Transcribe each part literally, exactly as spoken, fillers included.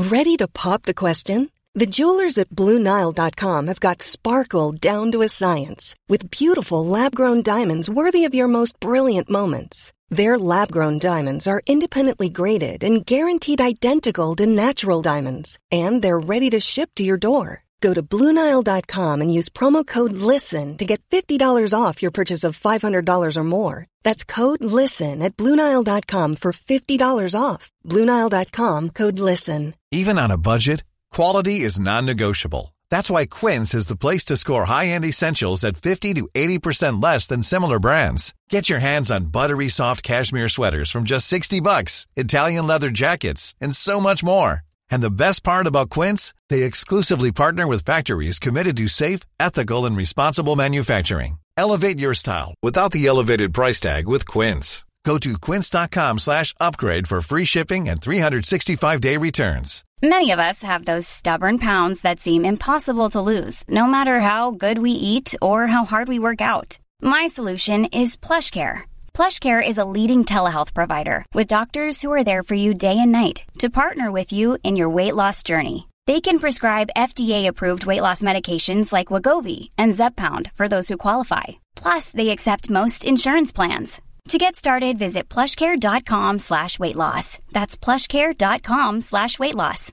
Ready to pop the question? The jewelers at Blue Nile dot com have got sparkle down to a science with beautiful lab-grown diamonds worthy of your most brilliant moments. Their lab-grown diamonds are independently graded and guaranteed identical to natural diamonds, and they're ready to ship to your door. Go to Blue Nile dot com and use promo code LISTEN to get fifty dollars off your purchase of five hundred dollars or more. That's code LISTEN at Blue Nile dot com for fifty dollars off. Blue Nile dot com, code LISTEN. Even on a budget, quality is non-negotiable. That's why Quince is the place to score high-end essentials at fifty to eighty percent less than similar brands. Get your hands on buttery soft cashmere sweaters from just sixty bucks, Italian leather jackets, and so much more. And the best part about Quince, they exclusively partner with factories committed to safe, ethical, and responsible manufacturing. Elevate your style without the elevated price tag with Quince. Go to quince dot com slash upgrade for free shipping and three sixty-five day returns. Many of us have those stubborn pounds that seem impossible to lose, no matter how good we eat or how hard we work out. My solution is PlushCare. PlushCare is a leading telehealth provider with doctors who are there for you day and night to partner with you in your weight loss journey. They can prescribe F D A-approved weight loss medications like Wegovy and Zepbound for those who qualify. Plus, they accept most insurance plans. To get started, visit plushcare.com slash weight loss. That's plushcare.com slash weight loss.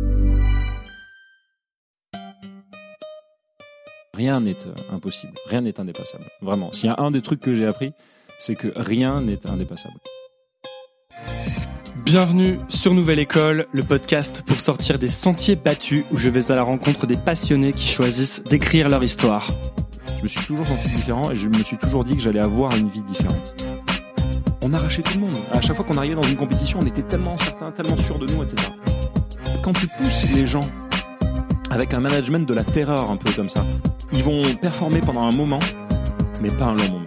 Rien n'est euh, impossible, rien n'est indépassable. Vraiment, s'il y a un des trucs que j'ai appris, c'est que rien n'est indépassable. Bienvenue sur Nouvelle École, le podcast pour sortir des sentiers battus où je vais à la rencontre des passionnés qui choisissent d'écrire leur histoire. Je me suis toujours senti différent et je me suis toujours dit que j'allais avoir une vie différente. On arrachait tout le monde. À chaque fois qu'on arrivait dans une compétition, on était tellement certains, tellement sûrs de nous, et cetera. Quand tu pousses les gens avec un management de la terreur un peu comme ça, ils vont performer pendant un moment, mais pas un long moment.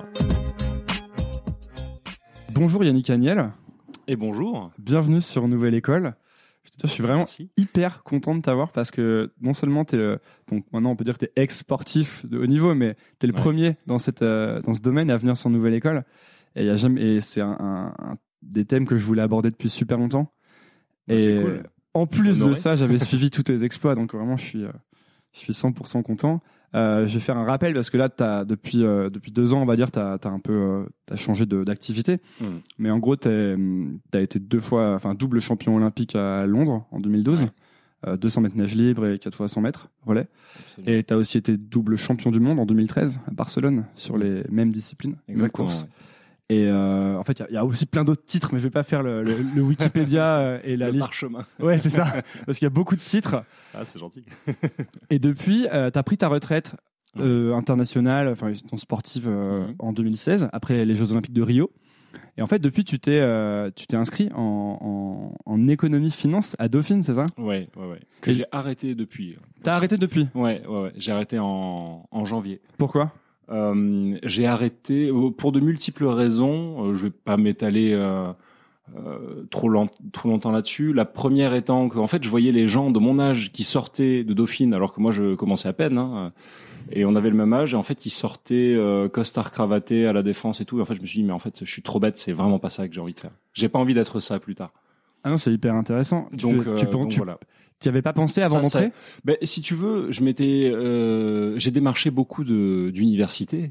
Bonjour Yannick Agnel. Et bonjour. Bienvenue sur Nouvelle École. Je, te dis, je suis vraiment Merci. hyper content de t'avoir parce que non seulement t'es, euh, donc maintenant on peut dire que t'es ex-sportif de haut niveau, mais t'es le ouais. premier dans, cette, euh, dans ce domaine à venir sur Nouvelle École. Et, y a jamais, et c'est un, un, un des thèmes que je voulais aborder depuis super longtemps. Et c'est cool. En plus Honoré. de ça, j'avais suivi tous tes exploits, donc vraiment je suis, euh, je suis cent pour cent content. Euh, je vais faire un rappel parce que là, t'as, depuis, euh, depuis deux ans, on va dire, tu as un peu euh, t'as changé de, d'activité. Mm. Mais en gros, tu as été deux fois, enfin double champion olympique à Londres en deux mille douze, ouais. euh, deux cents mètres nage libre et quatre fois cent mètres relais. Absolument. Et tu as aussi été double champion du monde en deux mille treize à Barcelone sur les mêmes disciplines, Exactement, mêmes courses. Ouais. Et euh, en fait, il y, y a aussi plein d'autres titres, mais je vais pas faire le, le, le Wikipédia et la le liste. Parchemin. Ouais, c'est ça, parce qu'il y a beaucoup de titres. Ah, c'est gentil. Et depuis, euh, tu as pris ta retraite euh, internationale, enfin, sportive euh, mm-hmm. en deux mille seize, après les Jeux Olympiques de Rio. Et en fait, depuis, tu t'es, euh, tu t'es inscrit en, en, en économie-finance à Dauphine, c'est ça ? Ouais, ouais, ouais. Que et j'ai arrêté depuis. T'as arrêté depuis ? Ouais, ouais, ouais. J'ai arrêté en, en janvier. Pourquoi ? Euh, j'ai arrêté pour de multiples raisons. Euh, je vais pas m'étaler euh, euh, trop, lent, trop longtemps là-dessus. La première étant que, en fait, je voyais les gens de mon âge qui sortaient de Dauphine, alors que moi, je commençais à peine, hein, et on avait le même âge. Et en fait, ils sortaient euh, costard cravaté à la Défense et tout. Et en fait, je me suis dit, mais en fait, je suis trop bête. C'est vraiment pas ça que j'ai envie de faire. J'ai pas envie d'être ça plus tard. Ah non, c'est hyper intéressant. Donc, tu, euh, tu, donc tu, voilà. Tu n'y avais pas pensé avant ça, d'entrer ? ça, ben, si tu veux, je m'étais, euh, j'ai démarché beaucoup de, d'universités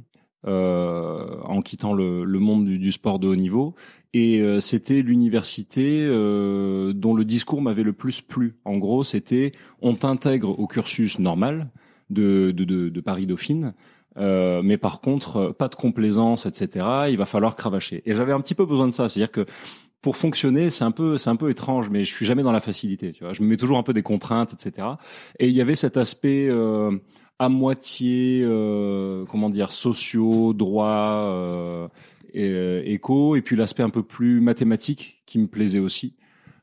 euh, en quittant le, le monde du, du sport de haut niveau, et euh, c'était l'université euh, dont le discours m'avait le plus plu. En gros, c'était on t'intègre au cursus normal de, de, de, de Paris-Dauphine. Euh, mais par contre, pas de complaisance, et cetera. Il va falloir cravacher. Et j'avais un petit peu besoin de ça, c'est-à-dire que pour fonctionner, c'est un peu, c'est un peu étrange, mais je suis jamais dans la facilité. Tu vois, je me mets toujours un peu des contraintes, et cetera. Et il y avait cet aspect euh, à moitié, euh, comment dire, sociaux, droit, euh, et, euh, éco, et puis l'aspect un peu plus mathématique qui me plaisait aussi.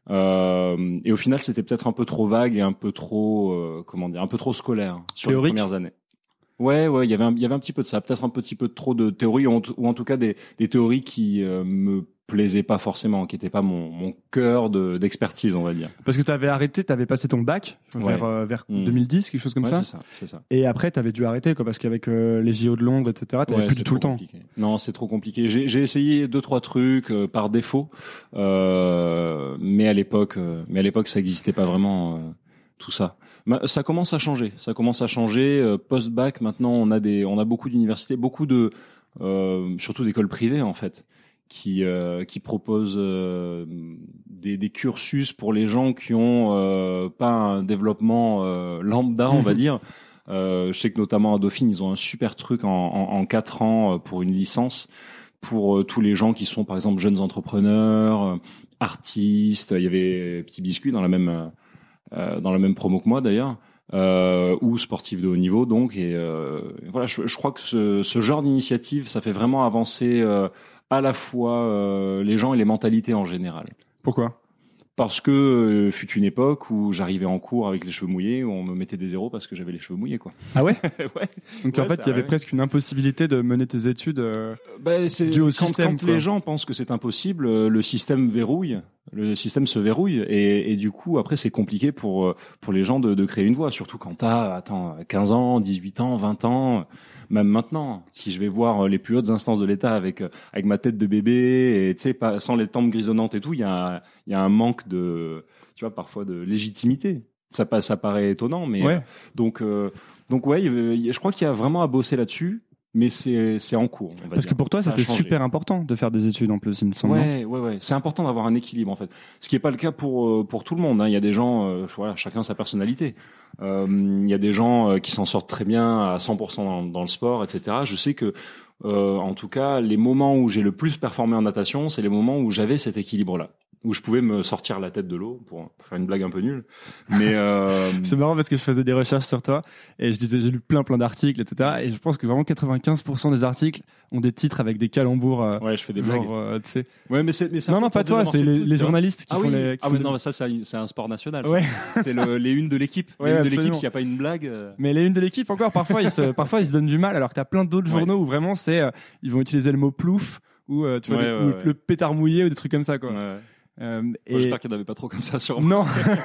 Euh, et au final, c'était peut-être un peu trop vague et un peu trop, euh, comment dire, un peu trop scolaire hein, sur Théorique. les premières années. Ouais, ouais, il y avait, un, il y avait un petit peu de ça, peut-être un petit peu trop de théorie, ou en, ou en tout cas des, des théories qui euh, me plaisait pas forcément, qui était pas mon mon cœur de d'expertise, on va dire. Parce que tu avais arrêté, tu avais passé ton bac Ouais. vers euh, vers Mmh. deux mille dix, quelque chose comme Ouais, ça. c'est ça, c'est ça. Et après, tu avais dû arrêter quoi, parce qu'avec euh, les J O de Londres, et cetera, tu Ouais, plus c'est du tout le trop temps. compliqué. Non, c'est trop compliqué. J'ai j'ai essayé deux trois trucs euh, par défaut, euh, mais à l'époque, euh, mais à l'époque, ça existait pas vraiment. Euh, tout ça. Ma- Ça commence à changer. Ça commence à changer. Euh, Post-bac, maintenant, on a des, on a beaucoup d'universités, beaucoup de, euh, surtout d'écoles privées en fait, qui euh, qui proposent euh, des, des cursus pour les gens qui ont euh, pas un développement euh, lambda, on va dire. Euh, je sais que notamment à Dauphine, ils ont un super truc en, en, en quatre ans pour une licence pour euh, tous les gens qui sont par exemple jeunes entrepreneurs, euh, artistes. Il y avait Petit Biscuit dans la même euh, dans la même promo que moi d'ailleurs. Euh, ou sportifs de haut niveau donc et euh, voilà je, je crois que ce, ce genre d'initiative ça fait vraiment avancer euh, à la fois euh, les gens et les mentalités en général. Pourquoi ? Parce que euh, fut une époque où j'arrivais en cours avec les cheveux mouillés, où on me mettait des zéros parce que j'avais les cheveux mouillés, quoi. Ah ouais ? Ouais. Donc Ouais, en fait, ça il y avait arrive. presque une impossibilité de mener tes études. euh, Ben, c'est Dû au quand, système, quand quoi. les gens pensent que c'est impossible, euh, le système verrouille, le système se verrouille et, et du coup après c'est compliqué pour euh, pour les gens de, de créer une voie, surtout quand t'as attends quinze ans, dix-huit ans, vingt ans, même maintenant. Si je vais voir les plus hautes instances de l'État avec avec ma tête de bébé et tu sais pas sans les tempes grisonnantes et tout, il y a un, il y a un manque de tu vois parfois de légitimité. Ça pa- ça paraît étonnant, mais Ouais. euh, donc euh, donc ouais, il y a- je crois qu'il y a vraiment à bosser là-dessus. Mais c'est c'est en cours. On va Parce dire. que pour toi, Ça a c'était changé. super important de faire des études en plus, il me semble. non Ouais, ouais, ouais. C'est important d'avoir un équilibre en fait. Ce qui est pas le cas pour euh, pour tout le monde. Hein. Il y a des gens, euh, voilà, chacun sa personnalité. Euh, il y a des gens euh, qui s'en sortent très bien à cent pour cent dans, dans le sport, et cetera. Je sais que, euh, en tout cas, les moments où j'ai le plus performé en natation, c'est les moments où j'avais cet équilibre-là, où je pouvais me sortir la tête de l'eau pour faire une blague un peu nulle. Mais euh, C'est marrant parce que je faisais des recherches sur toi et je disais, j'ai lu plein plein d'articles, et cetera. Et je pense que vraiment quatre-vingt-quinze pour cent des articles ont des titres avec des calembours. euh, ouais, je fais des genre, blagues. euh, tu sais. Ouais, mais c'est mais c'est Non, un peu non, pas pour toi, désamorcer c'est le les, truc, les tu vois. journalistes qui Ah font oui, les. qui ah font mais des- non, ça c'est un, c'est un sport national. ça. Ouais. C'est le, les unes de l'équipe. Les Ouais, unes de absolument. l'équipe, s'il n'y a pas une blague. euh, Mais les unes de l'équipe, encore, parfois, ils se, parfois, ils se donnent du mal, alors que t'as plein d'autres Ouais. journaux où vraiment c'est, euh, ils vont utiliser le mot plouf, ou, euh, tu vois, Ouais, des- ouais, ou ouais. le pétard mouillé, ou des trucs comme ça, quoi. ouais, ouais. Euh, Moi, et... J'espère qu'il n'y en avait pas trop comme ça sur moi. Non.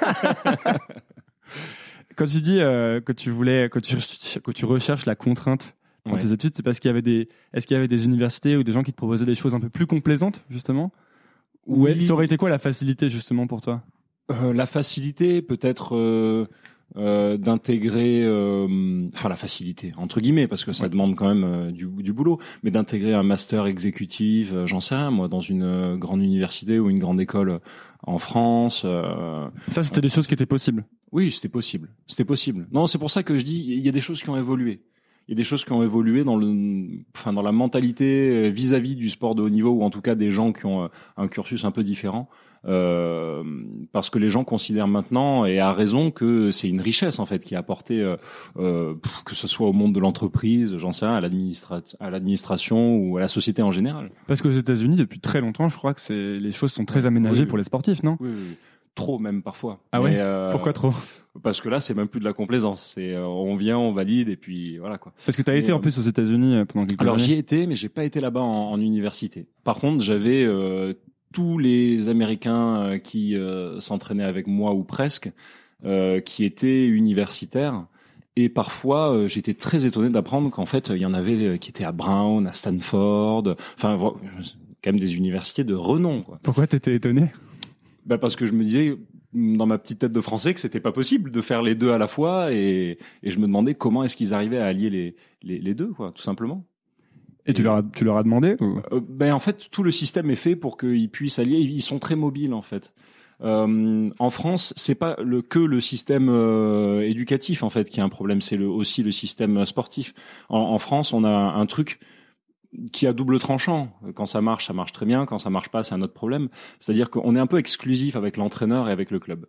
Quand tu dis euh, que tu voulais, que tu, que tu recherches la contrainte dans Ouais. tes études, c'est parce qu'il y avait des, est-ce qu'il y avait des universités ou des gens qui te proposaient des choses un peu plus complaisantes, justement? Ou Oui. est- ça aurait été quoi la facilité, justement, pour toi? Euh, la facilité, peut-être euh, euh, d'intégrer, euh, enfin la facilité entre guillemets, parce que ça Ouais. demande quand même euh, du, du boulot, mais d'intégrer un master exécutif, euh, j'en sais rien, moi, dans une euh, grande université ou une grande école euh, en France. euh, Ça, c'était des choses qui étaient possibles. Oui, c'était possible. C'était possible. Non, c'est pour ça que je dis, il y a des choses qui ont évolué. Il y a des choses qui ont évolué dans le, enfin, dans la mentalité euh, vis-à-vis du sport de haut niveau, ou en tout cas des gens qui ont euh, un cursus un peu différent. Euh, parce que les gens considèrent maintenant, et à raison, que c'est une richesse en fait qui est apportée, euh, euh, pff, que ce soit au monde de l'entreprise, j'en sais rien, à, l'administra- à l'administration ou à la société en général. Parce qu'aux États-Unis, depuis très longtemps, je crois que c'est, les choses sont très Ouais. aménagées Oui, pour oui. les sportifs, non? Oui, oui, oui. Trop même parfois. Ah ouais Mais, euh, Pourquoi trop? Parce que là, c'est même plus de la complaisance. C'est euh, on vient, on valide, et puis voilà quoi. Parce que tu as Mais, été en euh, plus aux États-Unis euh, pendant quelques Alors années. j'y étais, mais j'ai pas été là-bas en, en université. Par contre, j'avais euh, tous les Américains euh, qui euh, s'entraînaient avec moi ou presque, euh, qui étaient universitaires. Et parfois, euh, j'étais très étonné d'apprendre qu'en fait, il y en avait euh, qui étaient à Brown, à Stanford. Enfin, vo- quand même des universités de renom, quoi. Pourquoi t'étais étonné? Bah parce que je me disais dans ma petite tête de français que c'était pas possible de faire les deux à la fois, et, et je me demandais comment est-ce qu'ils arrivaient à allier les, les, les deux, quoi, tout simplement. Et tu leur as, tu leur as demandé ou... Euh, ben en fait, tout le système est fait pour qu'ils puissent allier. Ils sont très mobiles en fait. Euh, en France, c'est pas le, que le système euh, éducatif en fait qui a un problème, c'est le, aussi le système sportif. En, en France, on a un, un truc qui a double tranchant. Quand ça marche, ça marche très bien. Quand ça marche pas, c'est un autre problème. C'est-à-dire qu'on est un peu exclusif avec l'entraîneur et avec le club.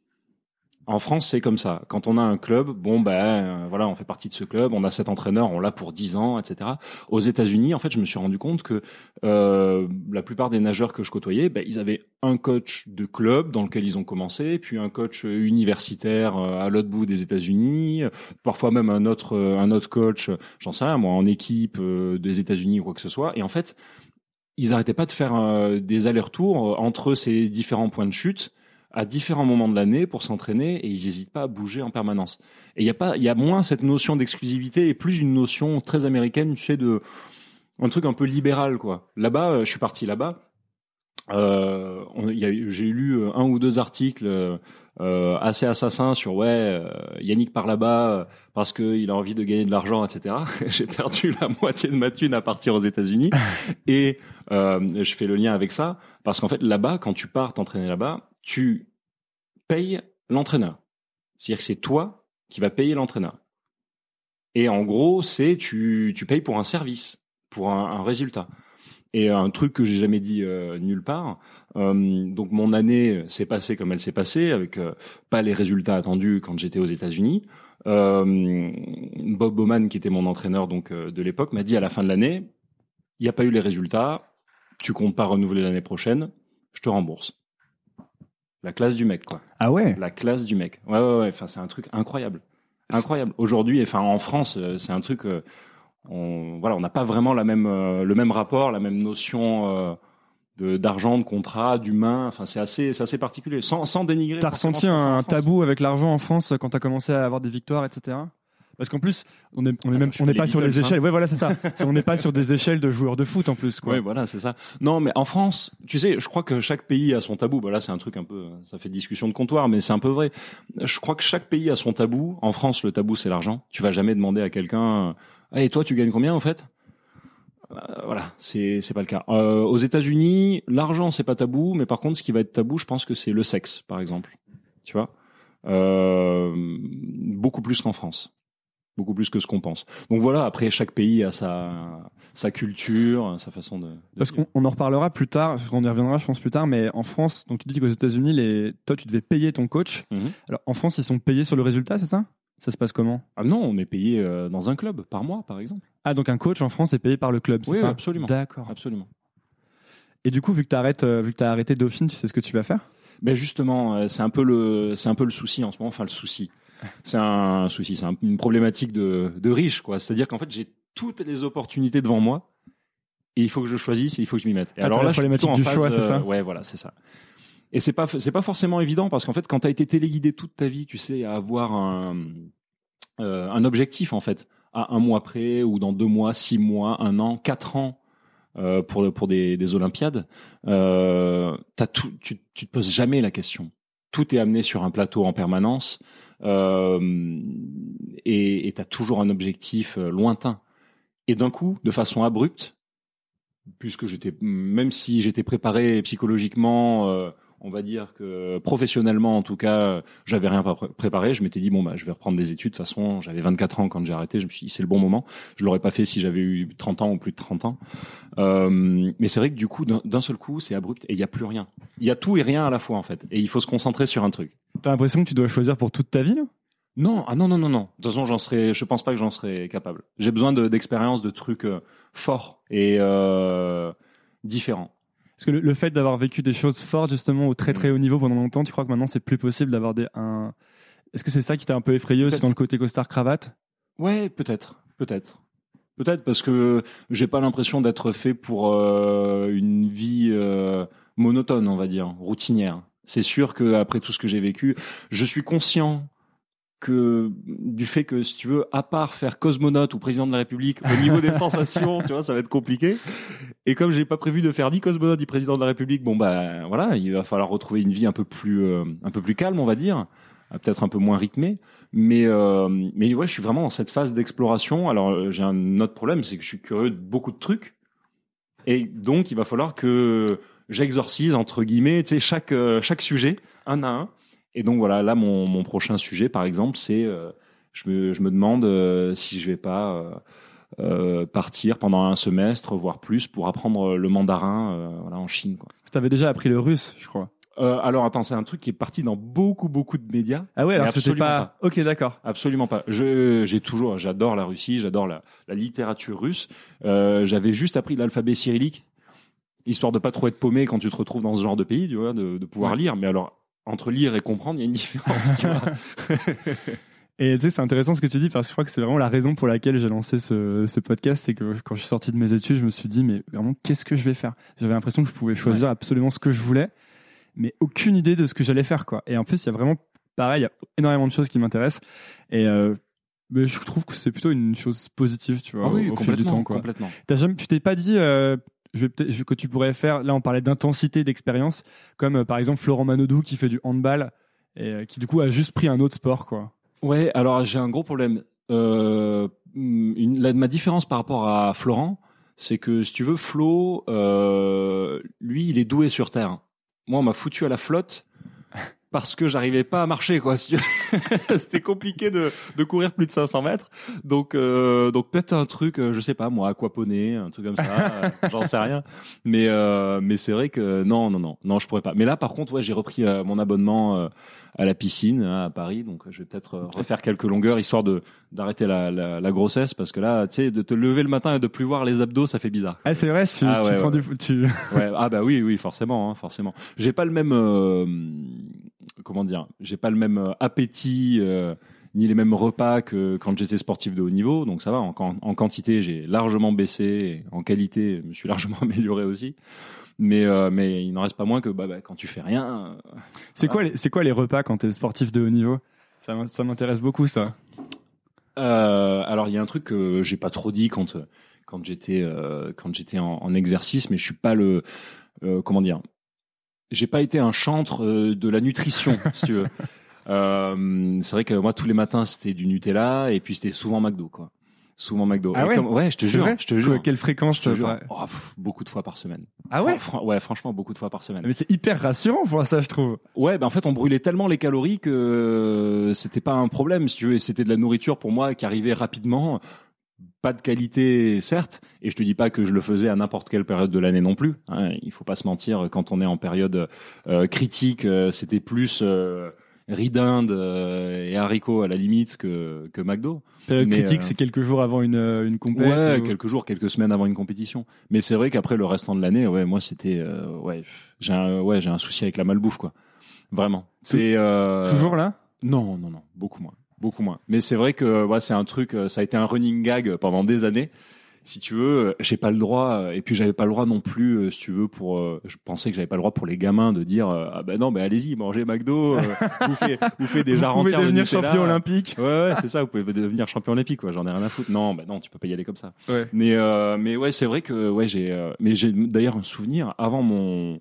En France, c'est comme ça. Quand on a un club, bon ben euh, voilà, on fait partie de ce club, on a cet entraîneur, on l'a pour dix ans, et cetera. Aux États-Unis, en fait, je me suis rendu compte que euh, la plupart des nageurs que je côtoyais, ben, ils avaient un coach de club dans lequel ils ont commencé, puis un coach universitaire euh, à l'autre bout des États-Unis, parfois même un autre euh, un autre coach, j'en sais rien moi, en équipe euh, des États-Unis ou quoi que ce soit. Et en fait, ils arrêtaient pas de faire euh, des allers-retours entre ces différents points de chute à différents moments de l'année pour s'entraîner et ils n'hésitent pas à bouger en permanence. Et il y a pas, il y a moins cette notion d'exclusivité et plus une notion très américaine, tu sais, de un truc un peu libéral, quoi. Là-bas, je suis parti là-bas. Euh, on, y a, j'ai lu un ou deux articles euh, assez assassins sur ouais, euh, Yannick part là-bas parce que il a envie de gagner de l'argent, et cetera. J'ai perdu la moitié de ma thune à partir aux États-Unis et euh, je fais le lien avec ça parce qu'en fait là-bas, quand tu pars t'entraîner là-bas, tu payes l'entraîneur. C'est-à-dire que c'est toi qui vas payer l'entraîneur. Et en gros, c'est tu tu payes pour un service, pour un, un résultat. Et un truc que j'ai jamais dit euh, nulle part. Euh, donc mon année s'est passée comme elle s'est passée, avec euh, pas les résultats attendus quand j'étais aux États-Unis. Euh, Bob Bowman, qui était mon entraîneur donc euh, de l'époque, m'a dit à la fin de l'année, il n'y a pas eu les résultats, tu comptes pas renouveler l'année prochaine, je te rembourse. La classe du mec, quoi. Ah ouais. La classe du mec. Ouais, ouais, ouais. Enfin, c'est un truc incroyable, incroyable. Aujourd'hui, enfin en France, c'est un truc. Euh, On, voilà, on n'a pas vraiment la même, euh, le même rapport, la même notion euh, de, d'argent, de contrat, d'humain. Enfin, c'est assez, c'est assez particulier. Sans, sans dénigrer. T'as ressenti un tabou avec l'argent en France quand t'as commencé à avoir des victoires, et cetera. Parce qu'en plus, on est, on est même, on n'est pas sur les échelles. Ouais, voilà, c'est ça. On n'est pas sur des échelles de joueurs de foot en plus, quoi. Ouais, voilà, c'est ça. Non, mais en France, tu sais, je crois que chaque pays a son tabou. Bah là, c'est un truc un peu, ça fait discussion de comptoir, mais c'est un peu vrai. Je crois que chaque pays a son tabou. En France, le tabou, c'est l'argent. Tu vas jamais demander à quelqu'un, ah, et toi, tu gagnes combien, en fait? Euh, voilà, c'est c'est pas le cas. Euh, aux États-Unis, l'argent c'est pas tabou, mais par contre, ce qui va être tabou, je pense que c'est le sexe, par exemple. Tu vois, euh, beaucoup plus qu'en France, beaucoup plus que ce qu'on pense. Donc voilà. Après, chaque pays a sa sa culture, sa façon de. de Parce qu'on on en reparlera plus tard, on y reviendra, je pense plus tard. Mais en France, donc tu dis qu'aux États-Unis, les toi, tu devais payer ton coach. Mm-hmm. Alors en France, ils sont payés sur le résultat, c'est ça? Ça se passe comment? Ah non, on est payé euh, dans un club par mois, par exemple. Ah, donc un coach en France est payé par le club, c'est oui, ça? Absolument. D'accord. Absolument. Et du coup, vu que t'arrêtes, euh, vu que t'as arrêté Dauphine, tu sais ce que tu vas faire? Ben justement, euh, c'est un peu le, c'est un peu le souci en ce moment. Enfin, le souci. C'est un souci, c'est un, une problématique de, de riche, quoi. C'est-à-dire qu'en fait, j'ai toutes les opportunités devant moi et il faut que je choisisse et il faut que je m'y mette. Et ah, alors là, la problématique je suis du choix, phase, c'est ça? Euh, ouais, voilà, c'est ça. Et c'est pas, c'est pas forcément évident parce qu'en fait, quand t'as été téléguidé toute ta vie, tu sais, à avoir un Euh, un objectif en fait à un mois près ou dans deux mois, six mois, un an, quatre ans euh, pour pour des, des Olympiades, euh, t'as tout, tu tu te poses jamais la question. Tout est amené sur un plateau en permanence euh, et t'as toujours un objectif euh, lointain. Et d'un coup, de façon abrupte, puisque j'étais, même si j'étais préparé psychologiquement. Euh, On va dire que professionnellement, en tout cas, j'avais rien préparé. Je m'étais dit bon bah je vais reprendre des études. De toute façon, j'avais vingt-quatre ans quand j'ai arrêté. Je me suis dit c'est le bon moment. Je l'aurais pas fait si j'avais eu trente ans ou plus de trente ans. Euh, mais c'est vrai que du coup, d'un, d'un seul coup, c'est abrupt et il y a plus rien. Il y a tout et rien à la fois en fait. Et il faut se concentrer sur un truc. T'as l'impression que tu dois choisir pour toute ta vie là? Non, ah non non non non. De toute façon, j'en serais, je pense pas que j'en serais capable. J'ai besoin de, d'expériences, de trucs euh, forts et euh, différents. Parce que le, le fait d'avoir vécu des choses fortes justement au très très haut niveau pendant longtemps, tu crois que maintenant c'est plus possible d'avoir des un. Est-ce que c'est ça qui t'a un peu effrayé aussi dans le côté costard cravate? Ouais, peut-être, peut-être, peut-être parce que j'ai pas l'impression d'être fait pour euh, une vie euh, monotone, on va dire, routinière. C'est sûr que après tout ce que j'ai vécu, je suis conscient que du fait que si tu veux, à part faire cosmonaute ou président de la République, au niveau des sensations, tu vois, ça va être compliqué. Et comme j'ai pas prévu de faire ni cosmonaute ni président de la République, bon bah voilà, il va falloir retrouver une vie un peu plus, euh, un peu plus calme, on va dire, peut-être un peu moins rythmée. Mais euh, mais ouais, je suis vraiment dans cette phase d'exploration. Alors j'ai un autre problème, c'est que je suis curieux de beaucoup de trucs, et donc il va falloir que j'exorcise entre guillemets, tu sais, chaque euh, chaque sujet un à un. Et donc voilà, là mon, mon prochain sujet par exemple, c'est euh, je me je me demande euh, si je vais pas euh, euh, partir pendant un semestre voire plus pour apprendre le mandarin euh, voilà en Chine quoi. Tu avais déjà appris le russe, je crois. Euh, alors attends, c'est un truc qui est parti dans beaucoup beaucoup de médias. Ah ouais, alors c'était pas... pas. OK, d'accord. Absolument pas. Je j'ai toujours j'adore la Russie, j'adore la la littérature russe. Euh, j'avais juste appris l'alphabet cyrillique histoire de pas trop être paumé quand tu te retrouves dans ce genre de pays, tu vois, de de pouvoir ouais. lire, mais alors entre lire et comprendre, il y a une différence, tu vois. Et tu sais, c'est intéressant ce que tu dis parce que je crois que c'est vraiment la raison pour laquelle j'ai lancé ce, ce podcast. C'est que quand je suis sorti de mes études, je me suis dit, mais vraiment, qu'est-ce que je vais faire? J'avais l'impression que je pouvais choisir ouais. absolument ce que je voulais, mais aucune idée de ce que j'allais faire, quoi. Et en plus, il y a vraiment, pareil, il y a énormément de choses qui m'intéressent. Et euh, mais je trouve que c'est plutôt une chose positive, tu vois, ah oui, au, au fil du temps, quoi. Complètement. T'as jamais, tu t'es pas dit, euh, je vais peut-être, que tu pourrais faire, là, on parlait d'intensité, d'expérience, comme euh, par exemple Florent Manodou qui fait du handball et euh, qui du coup a juste pris un autre sport, quoi. Ouais, alors j'ai un gros problème. Euh, une, la, ma différence par rapport à Florent, c'est que si tu veux, Flo, euh, lui, il est doué sur terre. Moi, on m'a foutu à la flotte parce que j'arrivais pas à marcher, quoi. C'était compliqué de, de courir plus de cinq cents mètres. Donc, euh, donc peut-être un truc, je sais pas, moi, aquaponé, un truc comme ça. euh, j'en sais rien. Mais, euh, mais c'est vrai que non, non, non, non, je pourrais pas. Mais là, par contre, ouais, j'ai repris euh, mon abonnement euh, à la piscine hein, à Paris. Donc, je vais peut-être euh, refaire quelques longueurs histoire de d'arrêter la, la, la grossesse parce que là, tu sais, de te lever le matin et de plus voir les abdos, ça fait bizarre. Ah, c'est vrai, tu, ah, tu ouais, prends ouais. du, tu. Ouais, ah bah oui, oui, forcément, hein, forcément. J'ai pas le même. Euh, comment dire, j'ai pas le même appétit euh, ni les mêmes repas que quand j'étais sportif de haut niveau, donc ça va, en, en quantité j'ai largement baissé, et en qualité je me suis largement amélioré aussi, mais euh, mais il n'en reste pas moins que bah, bah, quand tu fais rien. Euh, c'est voilà. quoi les, c'est quoi les repas quand t'es sportif de haut niveau? Ça, ça m'intéresse beaucoup ça. Euh, alors il y a un truc que j'ai pas trop dit quand quand j'étais euh, quand j'étais en, en exercice, mais je suis pas le euh, comment dire. J'ai pas été un chantre euh, de la nutrition, si tu veux. Euh, c'est vrai que moi, tous les matins, c'était du Nutella et puis c'était souvent McDo, quoi. Souvent McDo. Ah et ouais, comme, ouais, je te jure, vrai je te jure. Quelle fréquence? Je te jure. Ouais. Oh, pff, beaucoup de fois par semaine. Ah ouais? Fran- ouais, franchement, beaucoup de fois par semaine. Mais c'est hyper rassurant pour ça, je trouve. Ouais, ben en fait, on brûlait tellement les calories que c'était pas un problème, si tu veux. Et c'était de la nourriture pour moi qui arrivait rapidement. Pas de qualité, certes, et je te dis pas que je le faisais à n'importe quelle période de l'année non plus. Hein, il faut pas se mentir, quand on est en période euh, critique, euh, c'était plus euh, riz d'Inde euh, et haricots à la limite que que McDo. Période Mais, critique, euh, c'est quelques jours avant une une compétition. Ouais, ou... quelques jours, quelques semaines avant une compétition. Mais c'est vrai qu'après le restant de l'année, ouais, moi c'était, euh, ouais, j'ai un, ouais, j'ai un souci avec la malbouffe, quoi. Vraiment. C'est euh... toujours là? Non, non, non, beaucoup moins. Beaucoup moins. Mais c'est vrai que ouais, c'est un truc, ça a été un running gag pendant des années. Si tu veux, j'ai pas le droit, et puis j'avais pas le droit non plus, si tu veux, pour, je pensais que j'avais pas le droit pour les gamins de dire, ah ben non, ben allez-y, mangez McDo, vous faites, vous faites des jarres entières de Nutella. Vous pouvez devenir champion olympique. Ouais, ouais, c'est ça, vous pouvez devenir champion olympique, quoi. J'en ai rien à foutre. Non, ben non, tu peux pas y aller comme ça. Ouais. Mais, euh, mais ouais, c'est vrai que, ouais, j'ai, euh, mais j'ai d'ailleurs un souvenir avant mon,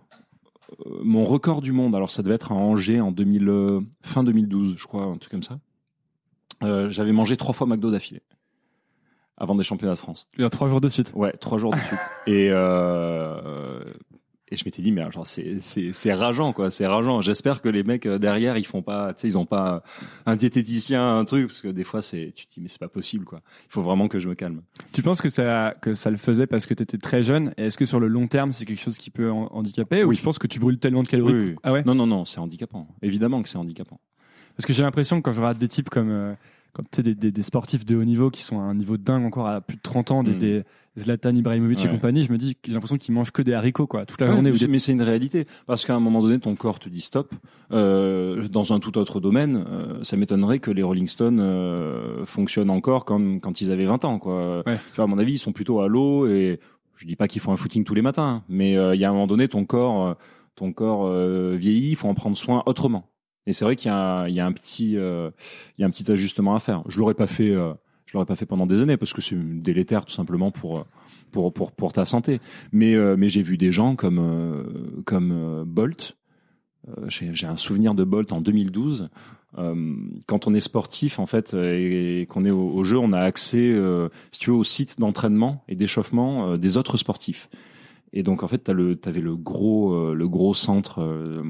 mon record du monde. Alors ça devait être à Angers en deux mille, euh, fin deux mille douze, je crois, un truc comme ça. Euh, j'avais mangé trois fois McDo d'affilée avant des championnats de France. Il y a trois jours de suite. Ouais, trois jours de suite. et euh, et je m'étais dit mais genre c'est c'est c'est rageant quoi, c'est rageant. J'espère que les mecs derrière ils font pas, tu sais, ils ont pas un diététicien, un truc, parce que des fois c'est, tu te dis mais c'est pas possible quoi. Il faut vraiment que je me calme. Tu penses que ça que ça le faisait parce que tu étais très jeune, et est-ce que sur le long terme c'est quelque chose qui peut handicaper, oui. ou tu penses que tu brûles tellement de calories? Oui, oui. Ah ouais? Non non non, c'est handicapant. Évidemment que c'est handicapant. Parce que j'ai l'impression que quand je regarde des types comme euh, quand tu sais des, des, des sportifs de haut niveau qui sont à un niveau dingue encore à plus de trente ans, des, mmh. des Zlatan Ibrahimovic ouais. et compagnie, je me dis, j'ai l'impression qu'ils mangent que des haricots quoi toute la ouais, journée. Mais, des... mais c'est une réalité, parce qu'à un moment donné, ton corps te dit stop. Euh, dans un tout autre domaine, euh, ça m'étonnerait que les Rolling Stones euh, fonctionnent encore comme quand ils avaient vingt ans quoi. Ouais. Tu vois, à mon avis, ils sont plutôt à l'eau, et je dis pas qu'ils font un footing tous les matins, mais il euh, y a un moment donné, ton corps, ton corps euh, vieillit, il faut en prendre soin autrement. Et c'est vrai qu'il y a, il y a un petit, euh, il y a un petit ajustement à faire. Je l'aurais pas fait, euh, je l'aurais pas fait pendant des années parce que c'est délétère tout simplement pour, pour, pour, pour ta santé. Mais, euh, mais j'ai vu des gens comme, euh, comme euh, Bolt. Euh, j'ai, j'ai un souvenir de Bolt en deux mille douze. Euh, quand on est sportif en fait et, et qu'on est au, au jeu, on a accès, euh, si tu veux, au site d'entraînement et d'échauffement euh, des autres sportifs. Et donc en fait, t'as le, t'avais le gros, euh, le gros centre. Euh,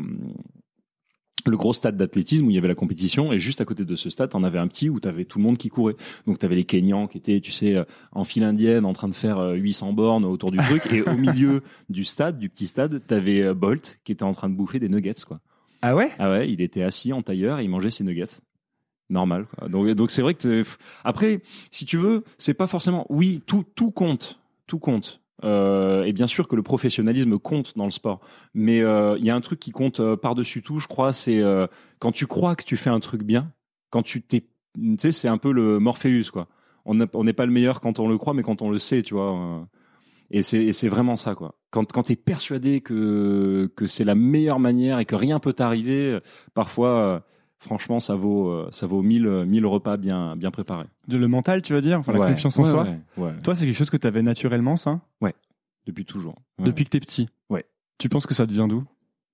le gros stade d'athlétisme où il y avait la compétition, et juste à côté de ce stade, t'en avais un petit où t'avais tout le monde qui courait. Donc t'avais les Kenyans qui étaient, tu sais, en file indienne, en train de faire huit cents bornes autour du truc, et au milieu du stade, du petit stade, t'avais Bolt qui était en train de bouffer des nuggets, quoi. Ah ouais? Ah ouais, il était assis en tailleur et il mangeait ses nuggets. Normal, quoi. Donc, donc c'est vrai que après, si tu veux, c'est pas forcément, oui, tout, tout compte, tout compte. Euh, et bien sûr que le professionnalisme compte dans le sport, mais il euh, y a un truc qui compte euh, par-dessus tout, je crois, c'est euh, quand tu crois que tu fais un truc bien, quand tu t'es tu sais, c'est un peu le Morpheus, quoi. On n'est pas le meilleur quand on le croit, mais quand on le sait, tu vois. Et c'est, et c'est vraiment ça, quoi. Quand, quand t'es persuadé que, que c'est la meilleure manière et que rien peut t'arriver, parfois, franchement, ça vaut, ça vaut mille, mille repas bien, bien préparés. De le mental, tu veux dire, enfin, ouais. la confiance en ouais, soi. Ouais, ouais. Toi, c'est quelque chose que t'avais naturellement, ça? Ouais. Depuis toujours. Ouais. Depuis que t'es petit. Ouais. Tu penses que ça devient d'où?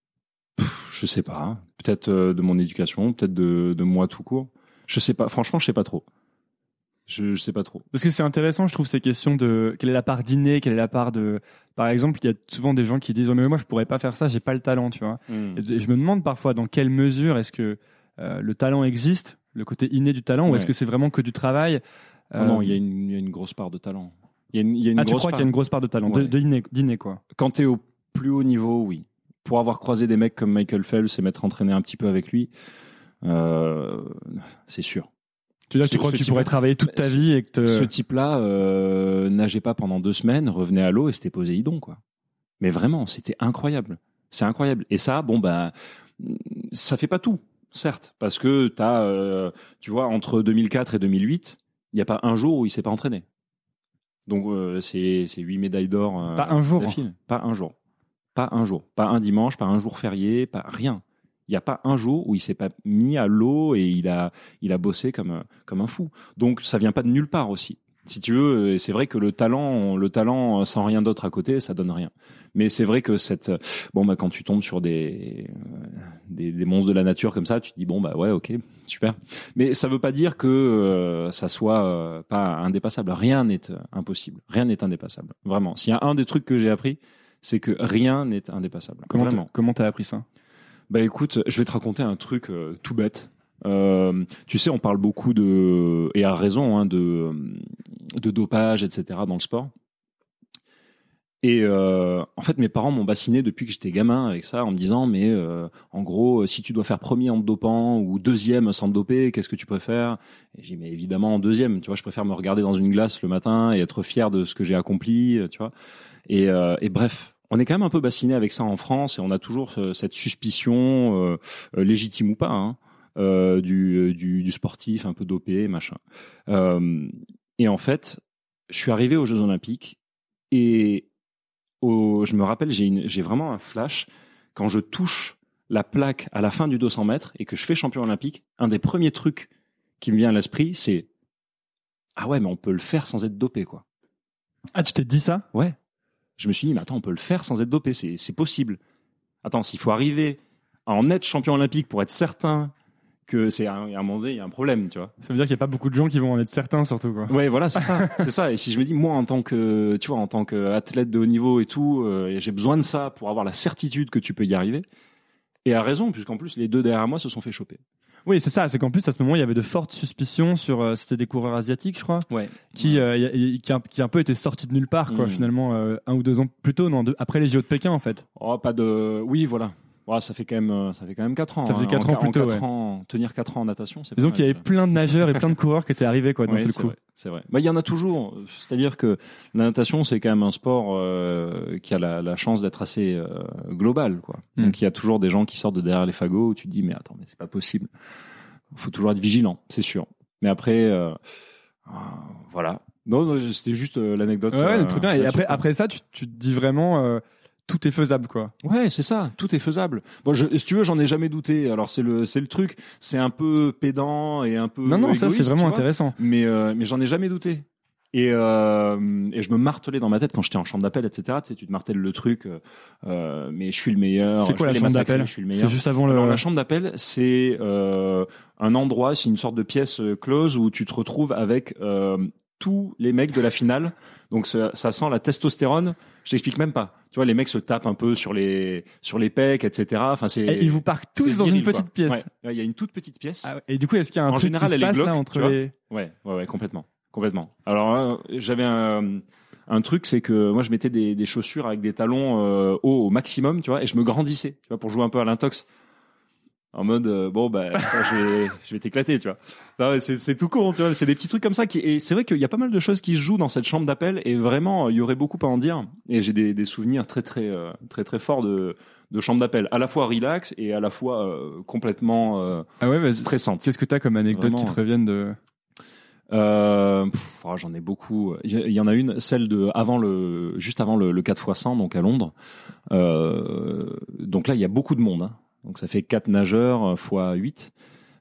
Pff, je sais pas. Peut-être euh, de mon éducation, peut-être de, de moi tout court. Je sais pas. Franchement, je sais pas trop. Je, je sais pas trop. Parce que c'est intéressant, je trouve, ces questions de quelle est la part d'inné, quelle est la part de. Par exemple, il y a souvent des gens qui disent oh, mais moi je pourrais pas faire ça, j'ai pas le talent, tu vois. Mm. Et je me demande parfois dans quelle mesure est-ce que euh, le talent existe, le côté inné du talent, ouais. ou est-ce que c'est vraiment que du travail. euh... Non, non, il y a une, il y a une grosse part de talent. Il y a une, il y a une ah, grosse tu crois part... qu'il y a une grosse part de talent, ouais. de, de inné, d'inné quoi. Quand t'es au plus haut niveau, oui. Pour avoir croisé des mecs comme Michael Phelps et m'être entraîné un petit peu avec lui, euh, c'est sûr. Tu, là, ce, tu crois que tu type, pourrais travailler toute ta vie et que te... Ce type-là euh, nageait pas pendant deux semaines, revenait à l'eau et c'était Poséidon, quoi. Mais vraiment, c'était incroyable. C'est incroyable. Et ça, bon, bah, ça fait pas tout, certes, parce que t'as, euh, tu vois, entre deux mille quatre et deux mille huit, il n'y a pas un jour où il s'est pas entraîné. Donc, euh, c'est, c'est huit médailles d'or. Euh, pas un jour. D'affilée. Pas un jour. Pas un jour. Pas un dimanche, pas un jour férié, pas rien. Il n'y a pas un jour où il s'est pas mis à l'eau et il a, il a bossé comme, comme un fou. Donc, ça vient pas de nulle part aussi. Si tu veux, c'est vrai que le talent, le talent sans rien d'autre à côté, ça donne rien. Mais c'est vrai que cette, bon, bah, quand tu tombes sur des, des, des monstres de la nature comme ça, tu te dis, bon, bah, ouais, ok, super. Mais ça veut pas dire que euh, ça soit euh, pas indépassable. Rien n'est impossible. Rien n'est indépassable. Vraiment. S'il y a un des trucs que j'ai appris, c'est que rien n'est indépassable. Comment Vraiment. T'as, comment t'as appris ça? Bah écoute, je vais te raconter un truc euh, tout bête. Euh, tu sais, on parle beaucoup de, et à raison, hein, de, de dopage, et cetera dans le sport. Et euh, en fait, mes parents m'ont bassiné depuis que j'étais gamin avec ça, en me disant, mais euh, en gros, si tu dois faire premier en te dopant ou deuxième sans te doper, qu'est-ce que tu préfères? Et j'ai dit, mais évidemment en deuxième. Tu vois, je préfère me regarder dans une glace le matin et être fier de ce que j'ai accompli. Tu vois. Et, euh, et bref. On est quand même un peu bassiné avec ça en France et on a toujours euh, cette suspicion, euh, légitime ou pas, hein, euh, du, du, du sportif un peu dopé, machin. Euh, et en fait, je suis arrivé aux Jeux Olympiques et au, je me rappelle, j'ai, une, j'ai vraiment un flash quand je touche la plaque à la fin du deux cents mètres et que je fais champion olympique. Un des premiers trucs qui me vient à l'esprit, c'est ah ouais, mais on peut le faire sans être dopé, quoi. Ah, tu t'es dit ça? Ouais. Je me suis dit, mais attends, on peut le faire sans être dopé, c'est, c'est possible. Attends, s'il faut arriver à en être champion olympique pour être certain que c'est un, à un moment donné, il y a un problème, tu vois. Ça veut dire qu'il n'y a pas beaucoup de gens qui vont en être certains, surtout, quoi. Ouais, voilà, c'est ça, c'est ça. Et si je me dis, moi, en tant que, tu vois, en tant qu'athlète de haut niveau et tout, euh, j'ai besoin de ça pour avoir la certitude que tu peux y arriver. Et à raison, puisqu'en plus, les deux derrière moi se sont fait choper. Oui, c'est ça. C'est qu'en plus, à ce moment, il y avait de fortes suspicions sur. Euh, c'était des coureurs asiatiques, je crois, ouais. qui, ouais. Euh, y a, y, qui, a, qui a un peu été sortis de nulle part, quoi. Mmh. Finalement, euh, un ou deux ans plus tôt, non, de, après les J O de Pékin, en fait. Oh, pas de. Oui, voilà. Ouais, ça fait quand même, ça fait quand même quatre ans. Ça faisait quatre hein. ans plus tôt, quatre ouais. ans, tenir quatre ans en natation, c'est. Disons qu'il y avait plein de nageurs et plein de coureurs qui étaient arrivés, quoi, d'un ouais, seul c'est coup. Vrai, c'est vrai. Bah, il y en a toujours. C'est-à-dire que la natation, c'est quand même un sport euh, qui a la, la chance d'être assez euh, global, quoi. Mmh. Donc il y a toujours des gens qui sortent de derrière les fagots où tu te dis, mais attends, mais c'est pas possible. Il faut toujours être vigilant, c'est sûr. Mais après, euh, euh, voilà. Non, non, c'était juste euh, l'anecdote. Ouais, euh, très bien. Et après, quoi. après ça, tu, tu te dis vraiment, euh, tout est faisable, quoi. Ouais, c'est ça. Tout est faisable. Bon, je, si tu veux, j'en ai jamais douté. Alors c'est le, c'est le truc. C'est un peu pédant et un peu. Non, non, égoïste, ça c'est vraiment tu vois, intéressant. Mais, euh, mais j'en ai jamais douté. Et, euh, et je me martelais dans ma tête quand j'étais en chambre d'appel, et cetera. Tu sais, tu te martèles le truc. Euh, mais je suis le meilleur. C'est quoi la chambre d'appel? Je suis le meilleur. C'est juste avant le. Alors, la chambre d'appel, c'est euh, un endroit, c'est une sorte de pièce close où tu te retrouves avec euh, tous les mecs de la finale. Donc ça, ça sent la testostérone. Je t'explique même pas. Tu vois, les mecs se tapent un peu sur les sur les pecs, et cetera. Enfin, c'est. Et ils vous parquent tous dans viril, une petite quoi. pièce. Ouais, il y a une toute petite pièce. Ah ouais. Et du coup, est-ce qu'il y a un en truc général, qui se elle passe est glauque, là entre les. Ouais, ouais, ouais, complètement. Complètement. Alors euh, j'avais un, un truc, c'est que moi je mettais des, des chaussures avec des talons euh, hauts au maximum, tu vois, et je me grandissais, tu vois, pour jouer un peu à l'intox. En mode euh, bon bah ça, je vais je vais t'éclater, tu vois. Non, c'est c'est tout con, tu vois, c'est des petits trucs comme ça qui et c'est vrai qu'il y a pas mal de choses qui se jouent dans cette chambre d'appel et vraiment il y aurait beaucoup à en dire et j'ai des des souvenirs très très euh, très très forts de de chambre d'appel, à la fois relax et à la fois euh, complètement euh, ah ouais, bah, stressante. Qu'est-ce que t'as comme anecdote Vraiment. qui te reviennent de Euh, pff, oh, j'en ai beaucoup. Il y en a une, celle de avant le, juste avant le, le quatre fois cent, donc à Londres. Euh, donc là, il y a beaucoup de monde. Hein. Donc ça fait quatre nageurs fois huit.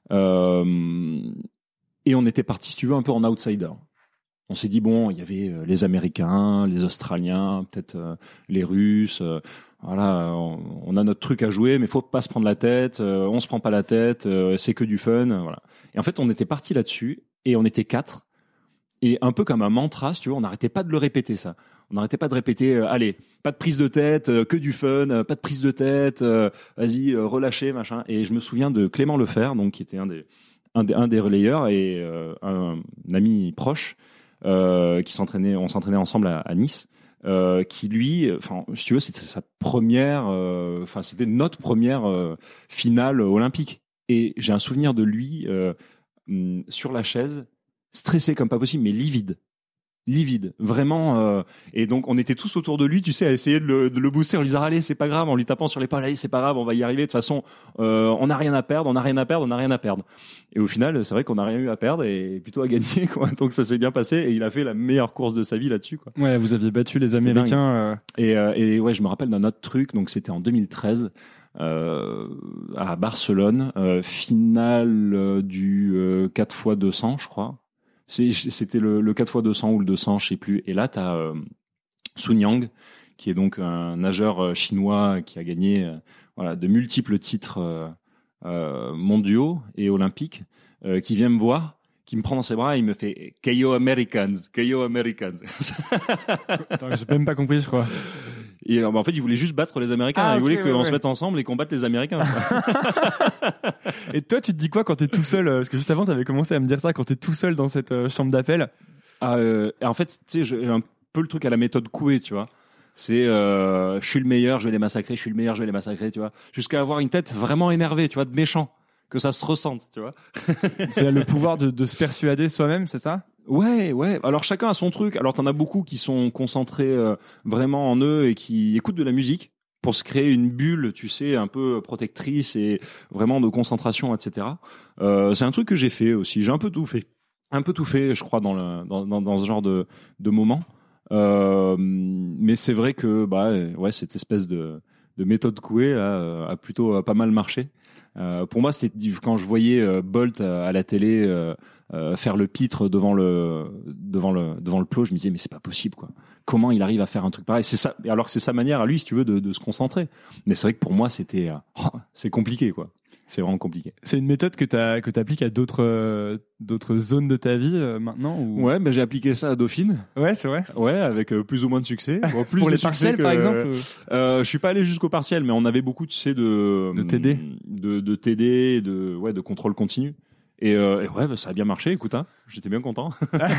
Euh, et on était parti, si tu veux, un peu en outsider. On s'est dit bon, il y avait les Américains, les Australiens, peut-être euh, les Russes. Euh, voilà, on, on a notre truc à jouer, mais faut pas se prendre la tête. Euh, on se prend pas la tête. Euh, c'est que du fun. Euh, voilà. Et en fait, on était parti là-dessus. Et on était quatre. Et un peu comme un mantra, si tu veux, on n'arrêtait pas de le répéter, ça. On n'arrêtait pas de répéter, euh, allez, pas de prise de tête, euh, que du fun, euh, pas de prise de tête, euh, vas-y, euh, relâchez, machin. Et je me souviens de Clément Lefer, donc qui était un des un des, un des relayeurs et euh, un, un ami proche euh, qui s'entraînait, on s'entraînait ensemble à, à Nice, euh, qui lui, enfin, si tu veux, c'était sa première, enfin, euh, c'était notre première euh, finale olympique. Et j'ai un souvenir de lui. Euh, sur la chaise, stressé comme pas possible, mais livide. Livide, vraiment. Euh, et donc, on était tous autour de lui, tu sais, à essayer de le, de le booster, en lui disant, allez, c'est pas grave, en lui tapant sur l'épaule, allez, c'est pas grave, on va y arriver. De toute façon, euh, on n'a rien à perdre, on n'a rien à perdre, on n'a rien à perdre. Et au final, c'est vrai qu'on n'a rien eu à perdre et plutôt à gagner, quoi. Donc, ça s'est bien passé et il a fait la meilleure course de sa vie là-dessus, quoi. Ouais, vous aviez battu les Américains. Euh... Et, euh, et ouais, je me rappelle d'un autre truc, donc c'était en deux mille treize. Euh, à Barcelone, euh, finale euh, du euh, quatre fois deux cents, je crois. C'est, c'était le, le quatre fois deux cents ou le deux cents, je sais plus. Et là, tu as euh, Sun Yang, qui est donc un nageur euh, chinois qui a gagné euh, voilà, de multiples titres euh, euh, mondiaux et olympiques, euh, qui vient me voir, qui me prend dans ses bras et il me fait « K O Americans, K O Americans ». Attends, j'ai même pas compris, je crois. Et euh, bah, en fait, il voulait juste battre les Américains. Ah, il voulait okay, qu'on ouais, se ouais. mette ensemble et qu'on batte les Américains. Et toi, tu te dis quoi quand t'es tout seul? Parce que juste avant, t'avais commencé à me dire ça, quand t'es tout seul dans cette euh, chambre d'appel. Ah, euh, en fait, tu sais, j'ai un peu le truc à la méthode Coué, tu vois. C'est, euh, je suis le meilleur, je vais les massacrer, je suis le meilleur, je vais les massacrer, tu vois. Jusqu'à avoir une tête vraiment énervée, tu vois, de méchant. Que ça se ressente, tu vois. C'est le pouvoir de, de se persuader soi-même, c'est ça? Ouais, ouais. Alors chacun a son truc. Alors t'en as beaucoup qui sont concentrés euh, vraiment en eux et qui écoutent de la musique pour se créer une bulle, tu sais, un peu protectrice et vraiment de concentration, et cetera. Euh, c'est un truc que j'ai fait aussi. J'ai un peu tout fait, un peu tout fait, je crois, dans le dans dans, dans ce genre de de moment. Euh, mais c'est vrai que bah ouais, cette espèce de de méthode Coué là a plutôt a pas mal marché. Euh, pour moi, c'était quand je voyais euh, Bolt à, à la télé euh, euh, faire le pitre devant le devant le devant le plot, je me disais mais c'est pas possible quoi. Comment il arrive à faire un truc pareil? C'est ça. Alors que c'est sa manière à lui, si tu veux, de, de se concentrer. Mais c'est vrai que pour moi, c'était euh, oh, c'est compliqué quoi. C'est vraiment compliqué. C'est une méthode que t'as que t'appliques à d'autres euh, d'autres zones de ta vie euh, maintenant ou... Ouais, mais j'ai appliqué ça à Dauphine. Ouais, c'est vrai. Ouais, avec euh, plus ou moins de succès. Bon, plus Pour de les succès partiels, que, par exemple. Euh, je suis pas allé jusqu'au partiel, mais on avait beaucoup, tu sais, de De T D, de, de T D, de ouais, de contrôle continu. Et, euh, et ouais, bah, ça a bien marché. Écoute, hein, j'étais bien content.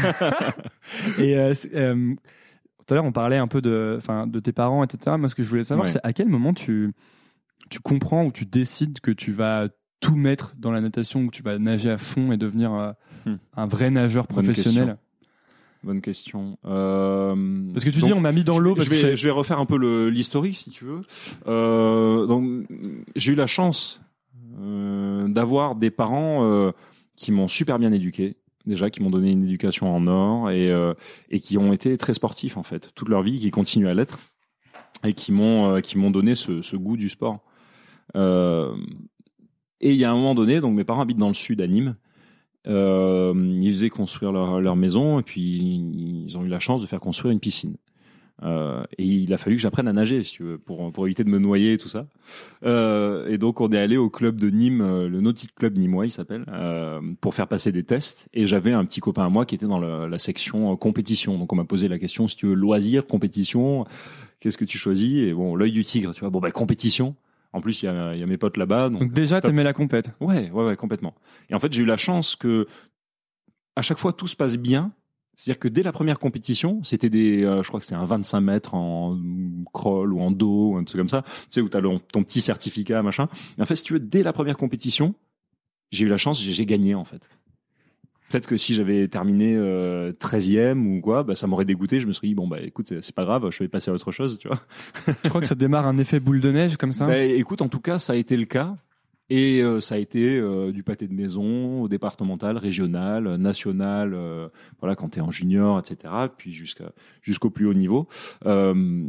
Et euh, euh, tout à l'heure, on parlait un peu de, enfin, de tes parents, et cetera. Moi, ce que je voulais savoir, Ouais. c'est à quel moment tu tu comprends ou tu décides que tu vas tout mettre dans la natation, que tu vas nager à fond et devenir euh, Hmm. un vrai nageur Bonne professionnel. Bonne question. Euh, Parce que tu donc, dis, on m'a mis dans l'eau. je Parce vais, que je- je vais refaire un peu le, l'historique, si tu veux. Euh, donc, j'ai eu la chance euh, d'avoir des parents euh, qui m'ont super bien éduqué, déjà, qui m'ont donné une éducation en or et, euh, et qui ont été très sportifs, en fait, toute leur vie, qui continuent à l'être et qui m'ont, euh, qui m'ont donné ce, ce goût du sport. Euh, et il y a un moment donné, donc mes parents habitent dans le sud, à Nîmes. Euh, ils faisaient construire leur, leur maison et puis ils ont eu la chance de faire construire une piscine. Euh, et il a fallu que j'apprenne à nager, si tu veux, pour, pour éviter de me noyer et tout ça. Euh, et donc on est allé au club de Nîmes, le Nautique Club Nîmois, il s'appelle, euh, pour faire passer des tests. Et j'avais un petit copain à moi qui était dans le, la section compétition. Donc on m'a posé la question, si tu veux, loisir, compétition, qu'est-ce que tu choisis? Et bon, l'œil du tigre, tu vois, bon bah compétition. En plus, il y a, il y a mes potes là-bas. Donc, Donc déjà, top. t'aimais la compète. Ouais, ouais, ouais, complètement. Et en fait, j'ai eu la chance que à chaque fois tout se passe bien, C'est-à-dire que dès la première compétition, c'était des, euh, je crois que c'était un vingt-cinq mètres en crawl ou en dos, ou un truc comme ça, tu sais, où t'as le, ton petit certificat, machin. Et en fait, si tu veux, dès la première compétition, j'ai eu la chance, j'ai, j'ai gagné, en fait. Peut-être que si j'avais terminé euh, treizième ou quoi, bah, ça m'aurait dégoûté. Je me serais dit, bon, bah, écoute, c'est, c'est pas grave, je vais passer à autre chose, tu vois. Tu crois que ça démarre un effet boule de neige comme ça? Bah, écoute, en tout cas, ça a été le cas. Et euh, ça a été euh, du pâté de maison au départemental, régional, national, euh, voilà, quand tu es en junior, et cetera, puis jusqu'à, jusqu'au plus haut niveau. Euh,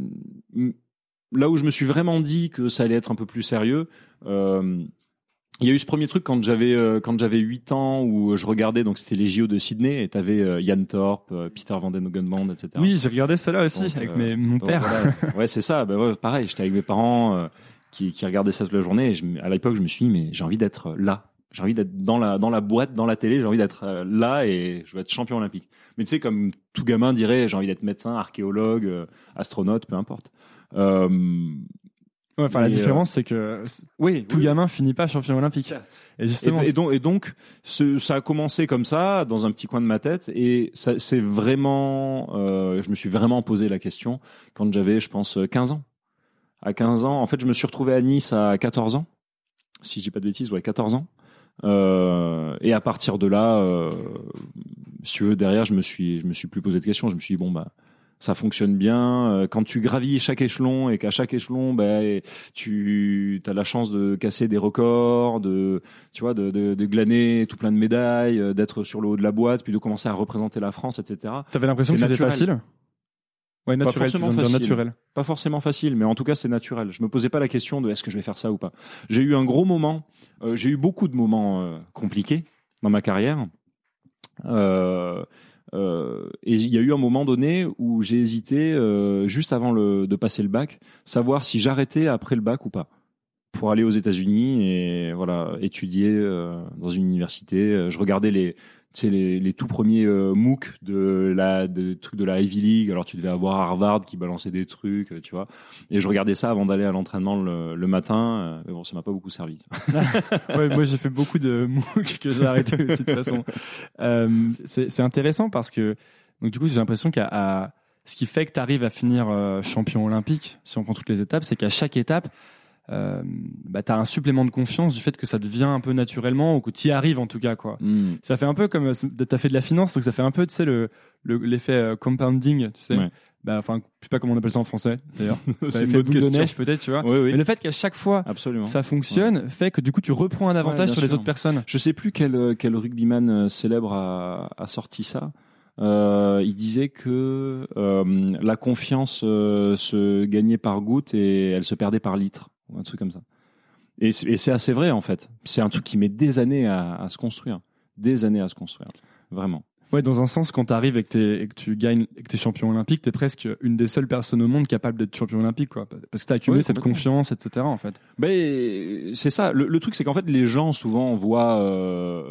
là où je me suis vraiment dit que ça allait être un peu plus sérieux, euh, il y a eu ce premier truc quand j'avais euh, quand j'avais huit ans où je regardais, donc c'était les J O de Sydney, et tu avais euh, Jan Thorpe, euh, Peter Van Den Hoogenband, et cetera. Oui, j'ai regardé ça là aussi, donc, avec euh, mes, mon donc, père. Voilà. Ouais, c'est ça. Ben ouais, pareil, j'étais avec mes parents... Euh, Qui, qui regardait ça toute la journée. Et je, à l'époque, je me suis dit, mais j'ai envie d'être là. J'ai envie d'être dans la, dans la boîte, dans la télé. J'ai envie d'être là et je veux être champion olympique. Mais tu sais, comme tout gamin dirait, j'ai envie d'être médecin, archéologue, astronaute, peu importe. Euh, ouais, enfin, la différence, euh, c'est que oui, tout oui, gamin finit pas champion olympique. Et justement, et, et donc, et donc ce, ça a commencé comme ça, dans un petit coin de ma tête. Et ça, c'est vraiment, euh, je me suis vraiment posé la question quand j'avais, je pense, quinze ans. À quinze ans, en fait, je me suis retrouvé à Nice à quatorze ans, si je dis pas de bêtises, ouais, quatorze ans. Euh, et à partir de là, euh, si tu veux, derrière, je me suis, je me suis plus posé de questions. Je me suis dit bon bah, ça fonctionne bien. Quand tu gravis chaque échelon et qu'à chaque échelon, bah, tu as la chance de casser des records, de, tu vois, de, de, de glaner tout plein de médailles, d'être sur le haut de la boîte, puis de commencer à représenter la France, et cetera. T'avais l'impression c'est que c'était naturel. facile? Ouais, naturel, pas forcément facile. naturel. Pas forcément facile, mais en tout cas c'est naturel. Je me posais pas la question de est-ce que je vais faire ça ou pas. J'ai eu un gros moment, euh, j'ai eu beaucoup de moments euh, compliqués dans ma carrière. Euh, euh, et il y a eu un moment donné où j'ai hésité, euh, juste avant le, de passer le bac, savoir si j'arrêtais après le bac ou pas, pour aller aux États-Unis et voilà étudier euh, dans une université. Je regardais les tu sais, les, les tout premiers euh, MOOC de la de trucs de la Ivy League. Alors tu devais avoir Harvard qui balançait des trucs, tu vois. Et je regardais ça avant d'aller à l'entraînement le, le matin. Mais bon, ça m'a pas beaucoup servi. Ouais, moi j'ai fait beaucoup de MOOC que j'ai arrêté aussi de toute façon. Euh, c'est, c'est intéressant parce que donc du coup j'ai l'impression qu'à à, ce qui fait que tu arrives à finir euh, champion olympique, si on prend toutes les étapes, c'est qu'à chaque étape Euh, bah t'as un supplément de confiance du fait que ça devient un peu naturellement ou que t'y arrives en tout cas quoi. Mm. Ça fait un peu comme t'as fait de la finance, donc ça fait un peu tu sais le, le l'effet euh, compounding, tu sais. Ouais. Bah enfin je sais pas comment on appelle ça en français d'ailleurs. C'est une bonne question. De neige peut-être tu vois. Oui, oui. Mais le fait qu'à chaque fois Absolument. ça fonctionne ouais. fait que du coup tu reprends un avantage ouais, sur les sûr. Autres personnes. Je sais plus quel quel rugbyman célèbre a, a sorti ça. Euh, il disait que euh, la confiance euh, se gagnait par goutte et elle se perdait par litre. Un truc comme ça. Et c'est, et c'est assez vrai, en fait. C'est un truc qui met des années à, à se construire. Des années à se construire. Vraiment. Ouais, dans un sens, quand tu arrives et que, t'es, et que tu gagnes, et que tu es champion olympique, tu es presque une des seules personnes au monde capable d'être champion olympique, quoi. Parce que tu as accumulé ouais, cette confiance, et cetera, en fait. Ben, c'est ça. Le, le truc, c'est qu'en fait, les gens, souvent, voient euh,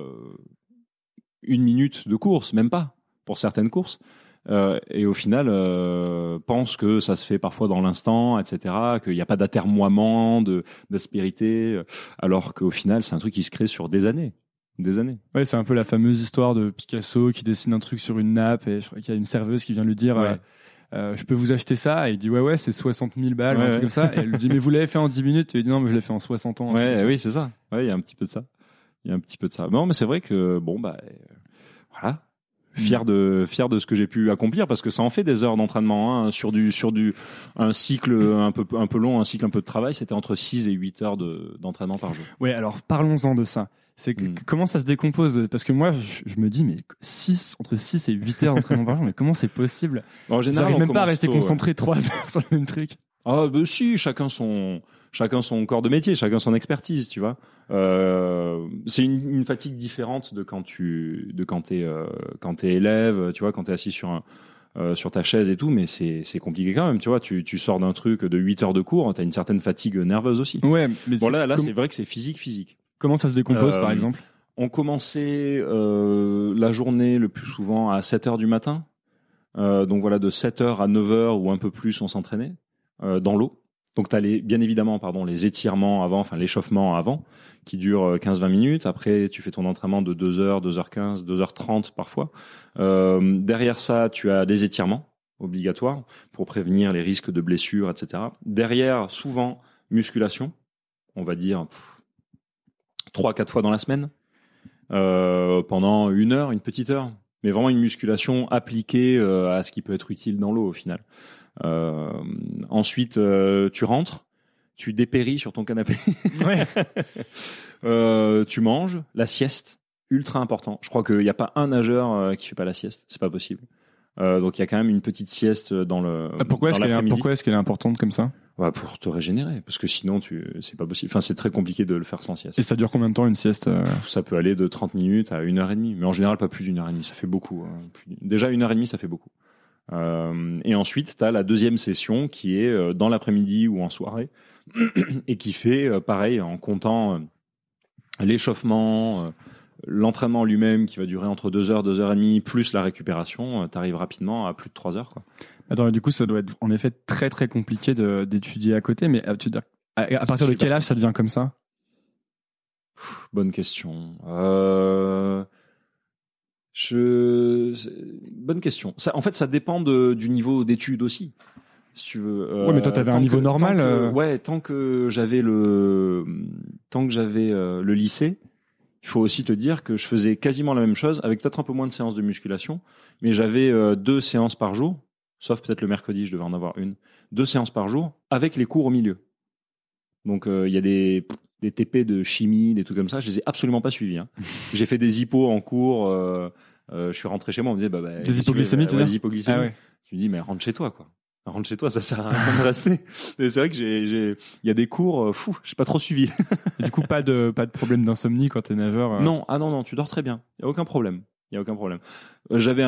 une minute de course, même pas, pour certaines courses. Euh, et au final, euh, pense que ça se fait parfois dans l'instant, et cetera, qu'il n'y a pas d'atermoiement, de, d'aspérité, alors qu'au final, c'est un truc qui se crée sur des années. Des années. Ouais, c'est un peu la fameuse histoire de Picasso qui dessine un truc sur une nappe et je crois qu'il y a une serveuse qui vient lui dire ouais. euh, euh, je peux vous acheter ça, et il dit ouais, ouais, c'est soixante mille balles, ouais, un truc ouais. comme ça. Et elle lui dit mais vous l'avez fait en dix minutes, et il dit non, mais je l'ai fait en soixante ans. Ouais, oui, c'est ça. Ouais, il y a un petit peu de ça. Il y a un petit peu de ça. Non, mais c'est vrai que, bon, bah, euh, voilà. Fier de fier de ce que j'ai pu accomplir, parce que ça en fait des heures d'entraînement hein, sur du sur du un cycle un peu un peu long, un cycle un peu de travail, c'était entre six et huit heures de d'entraînement par jour. Ouais, alors parlons-en de ça. C'est que, mm. comment ça se décompose, parce que moi je, je me dis mais six entre six et huit heures d'entraînement par jour, mais comment c'est possible? En général, j'arrive on même pas à rester tôt, concentré ouais. trois heures sur le même truc. Ah bah si, chacun son chacun son corps de métier, chacun son expertise, tu vois. Euh, c'est une, une fatigue différente de quand tu de quand t'es euh, quand t'es élève, tu vois, quand t'es assis sur un euh, sur ta chaise et tout, mais c'est c'est compliqué quand même, tu vois. Tu tu sors d'un truc de huit heures de cours, t'as une certaine fatigue nerveuse aussi. Ouais. Mais bon là là comme... c'est vrai que c'est physique physique. Comment ça se décompose euh, par exemple? On commençait euh, la journée le plus souvent à sept heures du matin. Euh, donc voilà, de sept heures à neuf heures ou un peu plus, on s'entraînait euh, dans l'eau. Donc t'as les, bien évidemment, pardon, les étirements avant, enfin l'échauffement avant, qui dure quinze vingt minutes. Après, tu fais ton entraînement de deux heures, deux heures quinze, deux heures trente parfois. Euh, derrière ça, tu as des étirements obligatoires pour prévenir les risques de blessures, et cetera. Derrière, souvent, musculation, on va dire trois, quatre fois dans la semaine, euh, pendant une heure, une petite heure. Mais vraiment une musculation appliquée euh, à ce qui peut être utile dans l'eau au final. Euh, ensuite, euh, tu rentres, tu dépéris sur ton canapé. Ouais. euh, tu manges, la sieste, ultra important. Je crois qu'il n'y a pas un nageur euh, qui fait pas la sieste, c'est pas possible. Euh, donc il y a quand même une petite sieste dans le. Pourquoi dans est-ce qu'elle est, l'après-midi. pourquoi est-ce qu'elle est importante comme ça? Ouais, pour te régénérer, parce que sinon tu, c'est pas possible. Enfin, c'est très compliqué de le faire sans sieste. Et ça dure combien de temps une sieste? euh... Ça peut aller de trente minutes à une heure et demie, mais en général pas plus d'une heure et demie. Ça fait beaucoup. Hein. Déjà une heure et demie, ça fait beaucoup. Euh, et ensuite, tu as la deuxième session qui est euh, dans l'après-midi ou en soirée et qui fait euh, pareil en comptant euh, l'échauffement, euh, l'entraînement lui-même qui va durer entre deux heures, deux heures et demie, plus la récupération. Euh, tu arrives rapidement à plus de trois heures, quoi. Attends, du coup, ça doit être en effet très très compliqué de, d'étudier à côté, mais à, tu, à, à partir de quel âge ça devient comme ça? Bonne question. Euh... Je... Bonne question. Ça, en fait, ça dépend de, du niveau d'études aussi, si tu veux. Euh, ouais, mais toi, t'avais un niveau que, normal. Tant que, euh... Ouais, tant que j'avais le, tant que j'avais euh, le lycée, il faut aussi te dire que je faisais quasiment la même chose, avec peut-être un peu moins de séances de musculation, mais j'avais euh, deux séances par jour, sauf peut-être le mercredi, je devais en avoir une, deux séances par jour, avec les cours au milieu. Donc il euh, y a des des T P de chimie, des trucs comme ça, je les ai absolument pas suivis. Hein. J'ai fait des hippos en cours. Euh, euh, je suis rentré chez moi, on me disait bah, bah des hypoglycémies, tu ouais, veux des hypoglycémies. Ah ouais. Tu me dis mais rentre chez toi quoi. Rentre chez toi, ça sert à rien de rester. Et c'est vrai que j'ai j'ai il y a des cours euh, fou, j'ai pas trop suivi. Et du coup pas de pas de problème d'insomnie quand t'es nageur. Euh... Non, ah non non, tu dors très bien. Il y a aucun problème. Il y a aucun problème. J'avais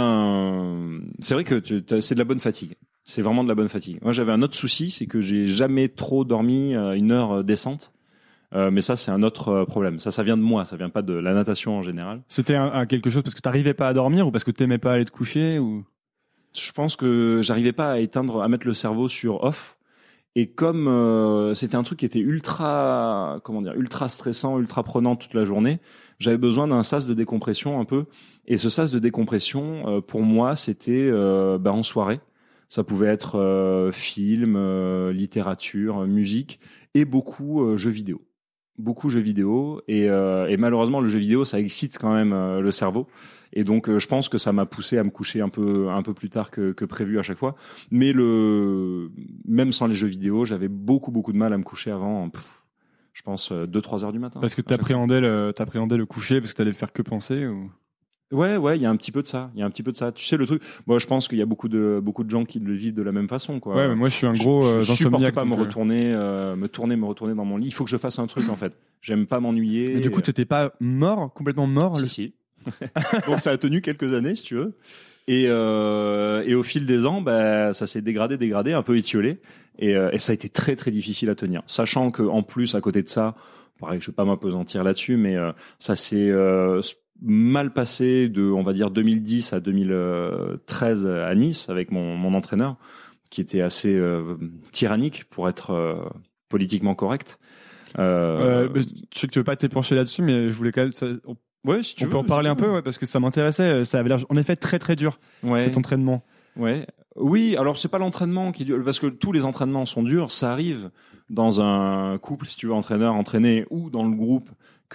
un c'est vrai que tu, c'est de la bonne fatigue. C'est vraiment de la bonne fatigue. Moi, j'avais un autre souci, c'est que j'ai jamais trop dormi à une heure décente. Euh, mais ça, c'est un autre problème. Ça, ça vient de moi. Ça vient pas de la natation en général. C'était un, un quelque chose parce que t'arrivais pas à dormir ou parce que t'aimais pas aller te coucher ou? Je pense que j'arrivais pas à éteindre, à mettre le cerveau sur off. Et comme euh, c'était un truc qui était ultra, comment dire, ultra stressant, ultra prenant toute la journée, j'avais besoin d'un sas de décompression un peu. Et ce sas de décompression, euh, pour moi, c'était euh, bah, en soirée. Ça pouvait être euh, film, euh, littérature, musique et beaucoup euh, jeux vidéo. Beaucoup jeux vidéo et, euh, et malheureusement le jeu vidéo ça excite quand même euh, le cerveau et donc euh, je pense que ça m'a poussé à me coucher un peu un peu plus tard que, que prévu à chaque fois. Mais le même sans les jeux vidéo, j'avais beaucoup beaucoup de mal à me coucher avant. Pff, je pense deux trois heures du matin. Parce que t'appréhendais le t'appréhendais le coucher parce que t'allais faire que penser ou? Ouais, ouais, il y a un petit peu de ça. Il y a un petit peu de ça. Tu sais, le truc. Moi, je pense qu'il y a beaucoup de beaucoup de gens qui le vivent de la même façon, quoi. Ouais, mais moi, je suis un gros. Je, je je supporte pas me euh... retourner, euh, me tourner, me retourner dans mon lit. Il faut que je fasse un truc, en fait. J'aime pas m'ennuyer. Mais du coup, t'étais pas mort, complètement mort. Si, le... si. Donc, ça a tenu quelques années, si tu veux. Et euh, et au fil des ans, bah, ça s'est dégradé, dégradé, un peu étiolé. Et, euh, et ça a été très, très difficile à tenir. Sachant que, en plus, à côté de ça, pareil, je vais pas m'appesantir là-dessus, mais euh, ça s'est euh, mal passé de, on va dire, deux mille dix à deux mille treize à Nice avec mon, mon entraîneur, qui était assez euh, tyrannique pour être euh, politiquement correct. Euh, euh, je sais que tu veux pas t'épancher là-dessus, mais je voulais quand même. Ça, on, ouais, si tu on veux, peut en parler un peu, ouais, parce que ça m'intéressait. Ça avait l'air, en effet, très très dur ouais. cet entraînement. Ouais. Oui, alors c'est pas l'entraînement qui est dur, parce que tous les entraînements sont durs. Ça arrive dans un couple, si tu veux, entraîneur, entraîné, ou dans le groupe,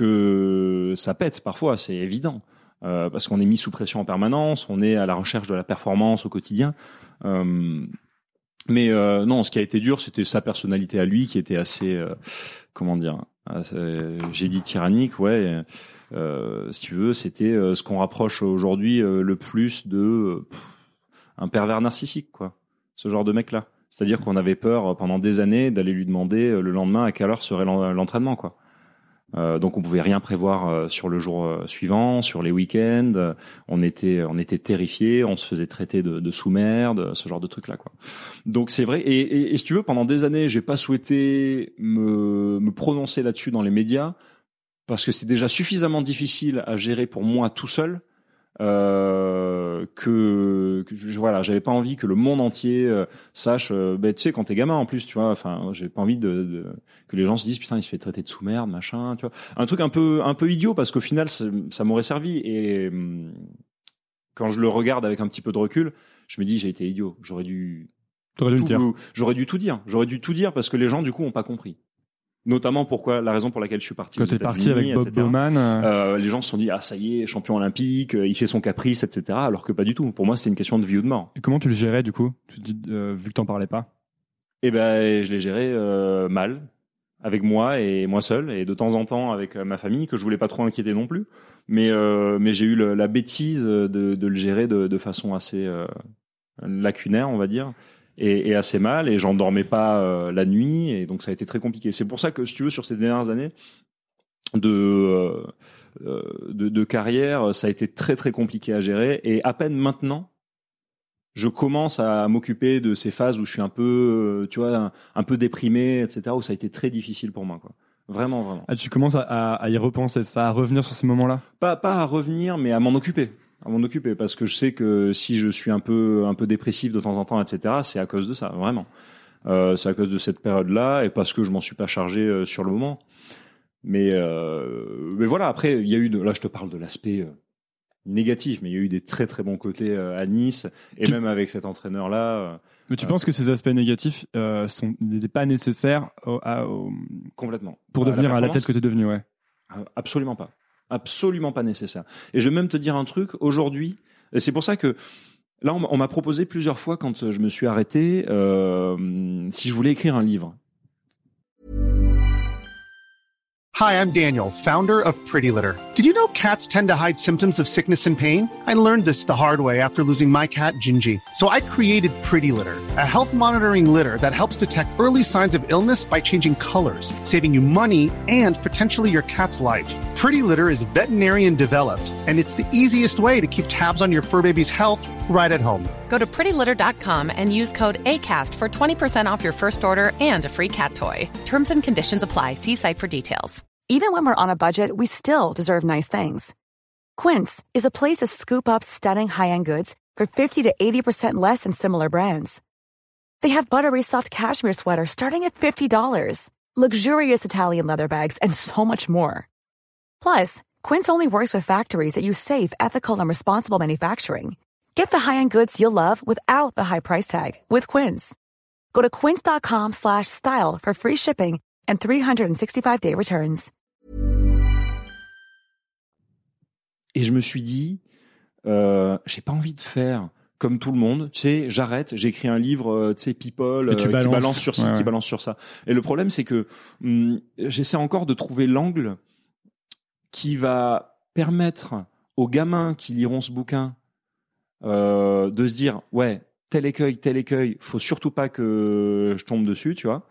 que ça pète parfois, c'est évident. Euh, parce qu'on est mis sous pression en permanence, on est à la recherche de la performance au quotidien. Euh, mais euh, non, ce qui a été dur, c'était sa personnalité à lui, qui était assez, euh, comment dire, assez, j'ai dit tyrannique, ouais. Euh, si tu veux, c'était euh, ce qu'on rapproche aujourd'hui euh, le plus de euh, un pervers narcissique, quoi. Ce genre de mec-là. C'est-à-dire qu'on avait peur pendant des années d'aller lui demander le lendemain à quelle heure serait l'entraînement, quoi. Euh, donc on pouvait rien prévoir euh, sur le jour euh, suivant, sur les week-ends. Euh, on était, on était terrifiés, on se faisait traiter de, de sous-merde, ce genre de trucs là, quoi. Donc c'est vrai. Et, et, et si tu veux, pendant des années, j'ai pas souhaité me, me prononcer là-dessus dans les médias parce que c'est déjà suffisamment difficile à gérer pour moi tout seul. Euh, que, que je, voilà, j'avais pas envie que le monde entier euh, sache. Euh, ben, tu sais, quand t'es gamin en plus, tu vois, enfin, j'avais pas envie de, de que les gens se disent putain, il se fait traiter de sous-merde, machin, tu vois. Un truc un peu, un peu idiot parce qu'au final, ça, ça m'aurait servi. Et hum, quand je le regarde avec un petit peu de recul, je me dis j'ai été idiot. J'aurais dû, T'aurais dû tout, le dire. j'aurais dû tout dire. J'aurais dû tout dire parce que les gens du coup ont pas compris. Notamment pourquoi la raison pour laquelle je suis parti. Quand t'es parti avec Bob Bowman, euh... Euh, les gens se sont dit ah ça y est, champion olympique, euh, il fait son caprice, et cetera. Alors que pas du tout. Pour moi, c'était une question de vie ou de mort. Et comment tu le gérais du coup, tu te dis, euh, vu que t'en parlais pas? Eh ben, je l'ai géré euh, mal, avec moi et moi seul, et de temps en temps avec euh, ma famille que je voulais pas trop inquiéter non plus. Mais euh, mais j'ai eu le, la bêtise de, de le gérer de, de façon assez euh, lacunaire, on va dire. Et, et assez mal, et j'en dormais pas euh, la nuit, et donc ça a été très compliqué. C'est pour ça que, si tu veux, sur ces dernières années de, euh, de, de carrière, ça a été très très compliqué à gérer, et à peine maintenant, je commence à m'occuper de ces phases où je suis un peu, tu vois, un, un peu déprimé, et cetera, où ça a été très difficile pour moi, quoi. Vraiment, vraiment. Ah, tu commences à, à, à y repenser, ça, à revenir sur ces moments-là? Pas, pas à revenir, mais à m'en occuper. à m'en occuper parce que je sais que si je suis un peu un peu dépressif de temps en temps, et cetera, c'est à cause de ça, vraiment. Euh, c'est à cause de cette période-là et parce que je m'en suis pas chargé euh, sur le moment. Mais euh, mais voilà. Après, il y a eu de, là, je te parle de l'aspect euh, négatif, mais il y a eu des très très bons côtés euh, à Nice et tu... même avec cet entraîneur-là. Euh, mais tu euh, penses que ces aspects négatifs euh, sont n'étaient pas nécessaires au, à, au... complètement pour à devenir à l'athlète que tu es devenu, ouais. Absolument pas. Absolument pas nécessaire. Et je vais même te dire un truc, aujourd'hui, et c'est pour ça que là, on m'a proposé plusieurs fois, quand je me suis arrêté, euh, si je voulais écrire un livre. Hi, I'm Daniel, founder of Pretty Litter. Did you know cats tend to hide symptoms of sickness and pain? I learned this the hard way after losing my cat, Gingy. So I created Pretty Litter, a health monitoring litter that helps detect early signs of illness by changing colors, saving you money and potentially your cat's life. Pretty Litter is veterinarian developed, and it's the easiest way to keep tabs on your fur baby's health right at home. Go to pretty litter dot com and use code ACAST for twenty percent off your first order and a free cat toy. Terms and conditions apply. See site for details. Even when we're on a budget, we still deserve nice things. Quince is a place to scoop up stunning high-end goods for fifty to eighty percent less than similar brands. They have buttery soft cashmere sweaters starting at fifty dollars, luxurious Italian leather bags, and so much more. Plus, Quince only works with factories that use safe, ethical, and responsible manufacturing. Get the high-end goods you'll love without the high price tag with Quince. Go to quince dot com slash style for free shipping and three sixty-five day returns. Et je me suis dit, euh, j'ai pas envie de faire comme tout le monde. Tu sais, j'arrête, j'écris un livre, euh, tu sais, people, euh, qui balance sur ci, ouais, ouais. qui balance sur ça. Et le problème, c'est que hum, j'essaie encore de trouver l'angle qui va permettre aux gamins qui liront ce bouquin euh, de se dire, ouais, tel écueil, tel écueil, faut surtout pas que je tombe dessus, tu vois.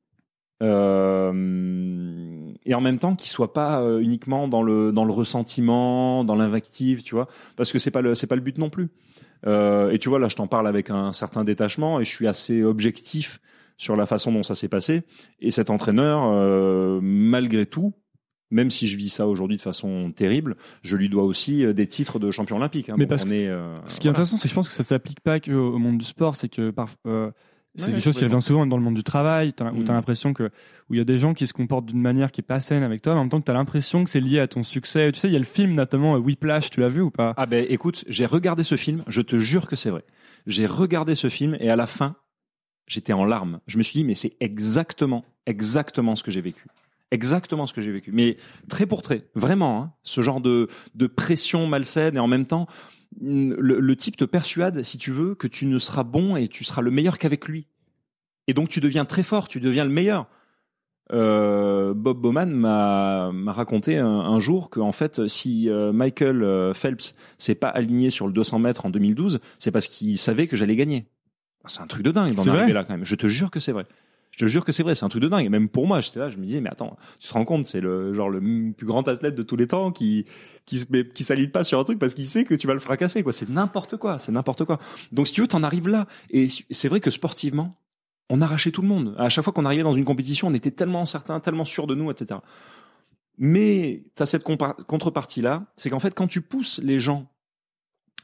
Euh, et en même temps qu'il soit pas euh, uniquement dans le dans le ressentiment, dans l'invective, tu vois, parce que c'est pas le c'est pas le but non plus. Euh, et tu vois, là, je t'en parle avec un certain détachement et je suis assez objectif sur la façon dont ça s'est passé. Et cet entraîneur, euh, malgré tout, même si je vis ça aujourd'hui de façon terrible, je lui dois aussi des titres de champion olympique. Hein, mais parce on que est, euh, ce qui est voilà. intéressant, c'est que je pense que ça s'applique pas qu'au monde du sport, c'est que parfois euh, c'est ouais, des choses qui reviennent souvent dans le monde du travail, t'as, où tu as mmh. l'impression que où il y a des gens qui se comportent d'une manière qui est pas saine avec toi, mais en même temps que tu as l'impression que c'est lié à ton succès. Tu sais, il y a le film notamment Whiplash, tu l'as vu ou pas? Ah ben écoute, j'ai regardé ce film, je te jure que c'est vrai. J'ai regardé ce film et à la fin, j'étais en larmes. Je me suis dit mais c'est exactement, exactement ce que j'ai vécu. Exactement ce que j'ai vécu. Mais très pour trait, vraiment, hein, ce genre de de pression malsaine et en même temps Le, le type te persuade, si tu veux, que tu ne seras bon et tu seras le meilleur qu'avec lui. Et donc tu deviens très fort, tu deviens le meilleur. Euh, Bob Bowman m'a, m'a raconté un, un jour que en fait, si euh, Michael Phelps s'est pas aligné sur le deux cents mètres en deux mille douze, c'est parce qu'il savait que j'allais gagner. C'est un truc de dingue d'en c'est arriver vrai là quand même. Je te jure que c'est vrai. Je te jure que c'est vrai, c'est un truc de dingue. Et même pour moi, j'étais là, je me disais, mais attends, tu te rends compte, c'est le genre le plus grand athlète de tous les temps qui qui qui s'aligne pas sur un truc parce qu'il sait que tu vas le fracasser, quoi. C'est n'importe quoi, c'est n'importe quoi. Donc si tu veux, t'en arrives là. Et c'est vrai que sportivement, on arrachait tout le monde. À chaque fois qu'on arrivait dans une compétition, on était tellement certain, tellement sûr de nous, et cetera. Mais t'as cette compa- contrepartie là, c'est qu'en fait, quand tu pousses les gens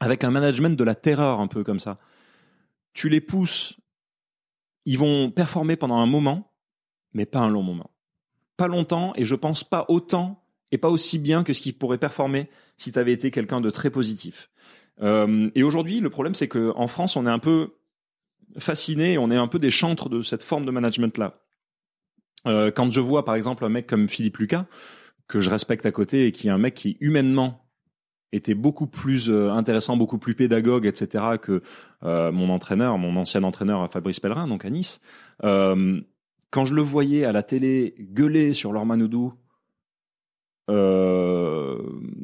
avec un management de la terreur un peu comme ça. Tu les pousses, ils vont performer pendant un moment, mais pas un long moment. Pas longtemps, et je pense pas autant et pas aussi bien que ce qu'ils pourraient performer si tu avais été quelqu'un de très positif. Euh, et aujourd'hui, le problème, c'est qu'en France, on est un peu fasciné, on est un peu des chantres de cette forme de management-là. Euh, quand je vois, par exemple, un mec comme Philippe Lucas, que je respecte à côté et qui est un mec qui, humainement, était beaucoup plus euh, intéressant, beaucoup plus pédagogue, et cetera, que euh, mon entraîneur, mon ancien entraîneur Fabrice Pellerin, donc à Nice. Euh, quand je le voyais à la télé gueuler sur Laure Manodou euh,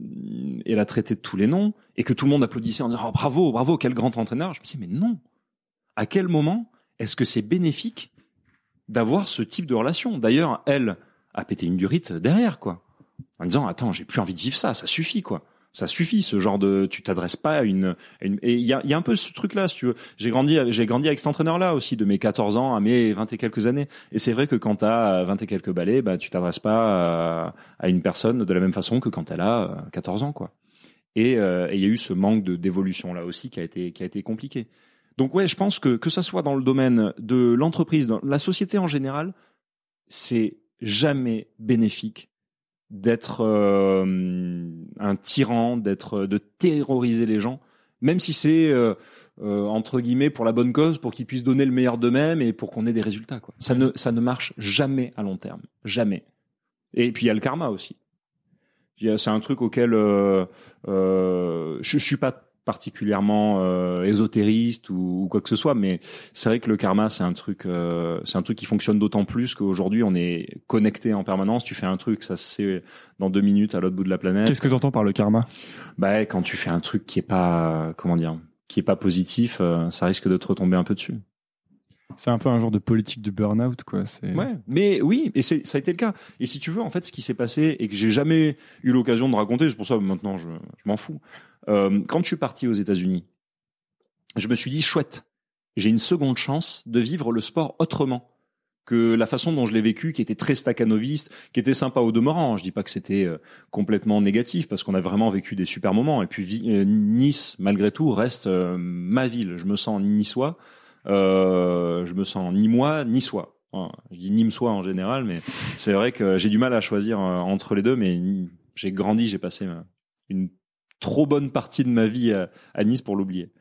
et la traiter de tous les noms, et que tout le monde applaudissait en disant oh, « bravo, bravo, quel grand entraîneur », je me dis « mais non, à quel moment est-ce que c'est bénéfique d'avoir ce type de relation ?» D'ailleurs, elle a pété une durite derrière, quoi, en disant « attends, j'ai plus envie de vivre ça, ça suffit, quoi ». Ça suffit, ce genre de, tu t'adresses pas à une, à une et il y a, il y a un peu ce truc-là, si tu veux. J'ai grandi, j'ai grandi avec cet entraîneur-là aussi, de mes quatorze ans à mes vingt et quelques années. Et c'est vrai que quand t'as vingt et quelques balais, bah, tu t'adresses pas à, à une personne de la même façon que quand elle a quatorze ans, quoi. Et, euh, et il y a eu ce manque de, d'évolution-là aussi qui a été, qui a été compliqué. Donc ouais, je pense que, que ça soit dans le domaine de l'entreprise, dans la société en général, c'est jamais bénéfique d'être euh, un tyran, d'être de terroriser les gens, même si c'est euh, euh, entre guillemets pour la bonne cause, pour qu'ils puissent donner le meilleur d'eux-mêmes et pour qu'on ait des résultats, quoi. Ça ne ça ne marche jamais à long terme, jamais. Et puis il y a le karma aussi. Il y a, c'est un truc auquel euh, euh, je, je suis pas particulièrement euh, ésotériste ou, ou quoi que ce soit, mais c'est vrai que le karma, c'est un truc, euh, c'est un truc qui fonctionne d'autant plus qu'aujourd'hui on est connecté en permanence. Tu fais un truc, ça se sait dans deux minutes à l'autre bout de la planète. Qu'est-ce que tu entends par le karma ? Bah, quand tu fais un truc qui est pas, comment dire, qui est pas positif, euh, ça risque de te retomber un peu dessus. C'est un peu un genre de politique de burn-out, quoi. C'est... Ouais, mais oui, et c'est, ça a été le cas. Et si tu veux, en fait, ce qui s'est passé et que j'ai jamais eu l'occasion de raconter, c'est pour ça que maintenant je, je m'en fous. Euh, quand je suis parti aux États-Unis, je me suis dit chouette, j'ai une seconde chance de vivre le sport autrement que la façon dont je l'ai vécu, qui était très staccanoviste, qui était sympa au demeurant. Je dis pas que c'était euh, complètement négatif parce qu'on a vraiment vécu des super moments. Et puis vi- euh, Nice, malgré tout, reste euh, ma ville. Je me sens niçois. Euh, je me sens ni moi ni soi. Enfin, je dis nimsois en général, mais c'est vrai que j'ai du mal à choisir euh, entre les deux. Mais j'ai grandi, j'ai passé euh, une trop bonne partie de ma vie à, à Nice pour l'oublier.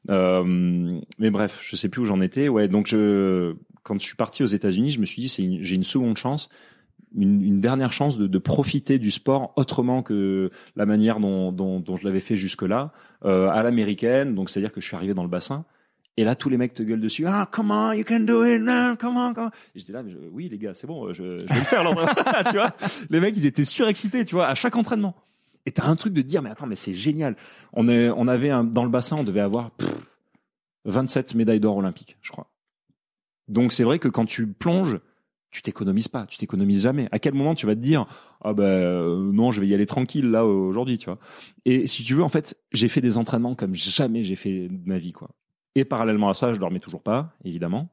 Euh, mais bref, je sais plus où j'en étais. Ouais, donc je, quand je suis parti aux États-Unis, je me suis dit c'est une, j'ai une seconde chance, une, une dernière chance de, de profiter du sport autrement que la manière dont, dont, dont je l'avais fait jusque-là, euh, à l'américaine. Donc c'est-à-dire que je suis arrivé dans le bassin. Et là, tous les mecs te gueulent dessus. Ah, come on, you can do it, man, come on, come on. Et j'étais là, mais je, oui, les gars, c'est bon, je, je vais le faire, l'endroit. Tu vois, les mecs, ils étaient surexcités, tu vois, à chaque entraînement. Et t'as un truc de dire, mais attends, mais c'est génial. On est, on avait un, dans le bassin, on devait avoir pff, vingt-sept médailles d'or olympiques, je crois. Donc c'est vrai que quand tu plonges, tu t'économises pas, tu t'économises jamais. À quel moment tu vas te dire, ah ben euh, non, je vais y aller tranquille là aujourd'hui, tu vois. Et si tu veux, en fait, j'ai fait des entraînements comme jamais j'ai fait de ma vie, quoi. Et parallèlement à ça, je dormais toujours pas, évidemment.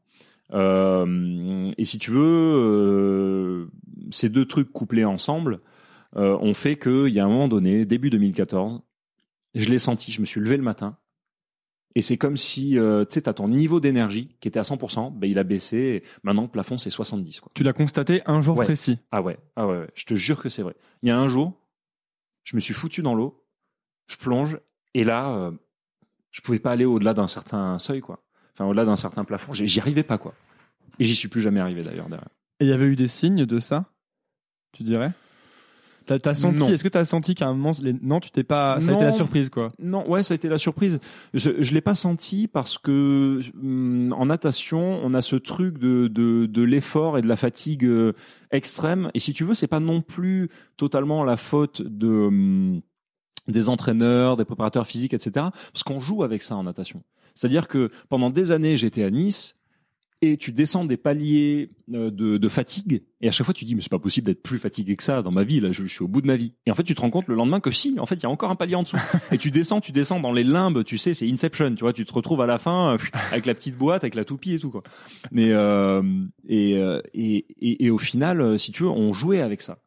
Euh, et si tu veux, euh, ces deux trucs couplés ensemble euh, ont fait qu'il y a un moment donné, début deux mille quatorze, je l'ai senti, je me suis levé le matin, et c'est comme si, euh, tu sais, t'as ton niveau d'énergie qui était à cent pour cent, ben il a baissé, et maintenant le plafond c'est soixante-dix, quoi. Tu l'as constaté un jour ouais. précis. Ah ouais, ah ouais, ouais, je te jure que c'est vrai. Il y a un jour, je me suis foutu dans l'eau, je plonge, et là... Euh, je pouvais pas aller au-delà d'un certain seuil, quoi. Enfin, au-delà d'un certain plafond. J'y arrivais pas, quoi. Et j'y suis plus jamais arrivé, d'ailleurs, derrière. Et il y avait eu des signes de ça, tu dirais ? T'as, t'as senti, non. Est-ce que t'as senti qu'à un moment, les... non, tu t'es pas, ça non, a été la surprise, quoi. Non, ouais, ça a été la surprise. Je, je l'ai pas senti parce que, hum, en natation, on a ce truc de, de, de l'effort et de la fatigue euh, extrême. Et si tu veux, c'est pas non plus totalement la faute de, hum, des entraîneurs, des préparateurs physiques, et cetera. Parce qu'on joue avec ça en natation. C'est-à-dire que pendant des années, j'étais à Nice et tu descends des paliers de, de fatigue et à chaque fois tu dis mais c'est pas possible d'être plus fatigué que ça dans ma vie, là je, je suis au bout de ma vie. Et en fait tu te rends compte le lendemain que si, en fait il y a encore un palier en dessous. Et tu descends, tu descends dans les limbes, tu sais, c'est Inception, tu vois, tu te retrouves à la fin avec la petite boîte, avec la toupie et tout, quoi. Mais euh, et, et, et et au final, si tu veux, on jouait avec ça.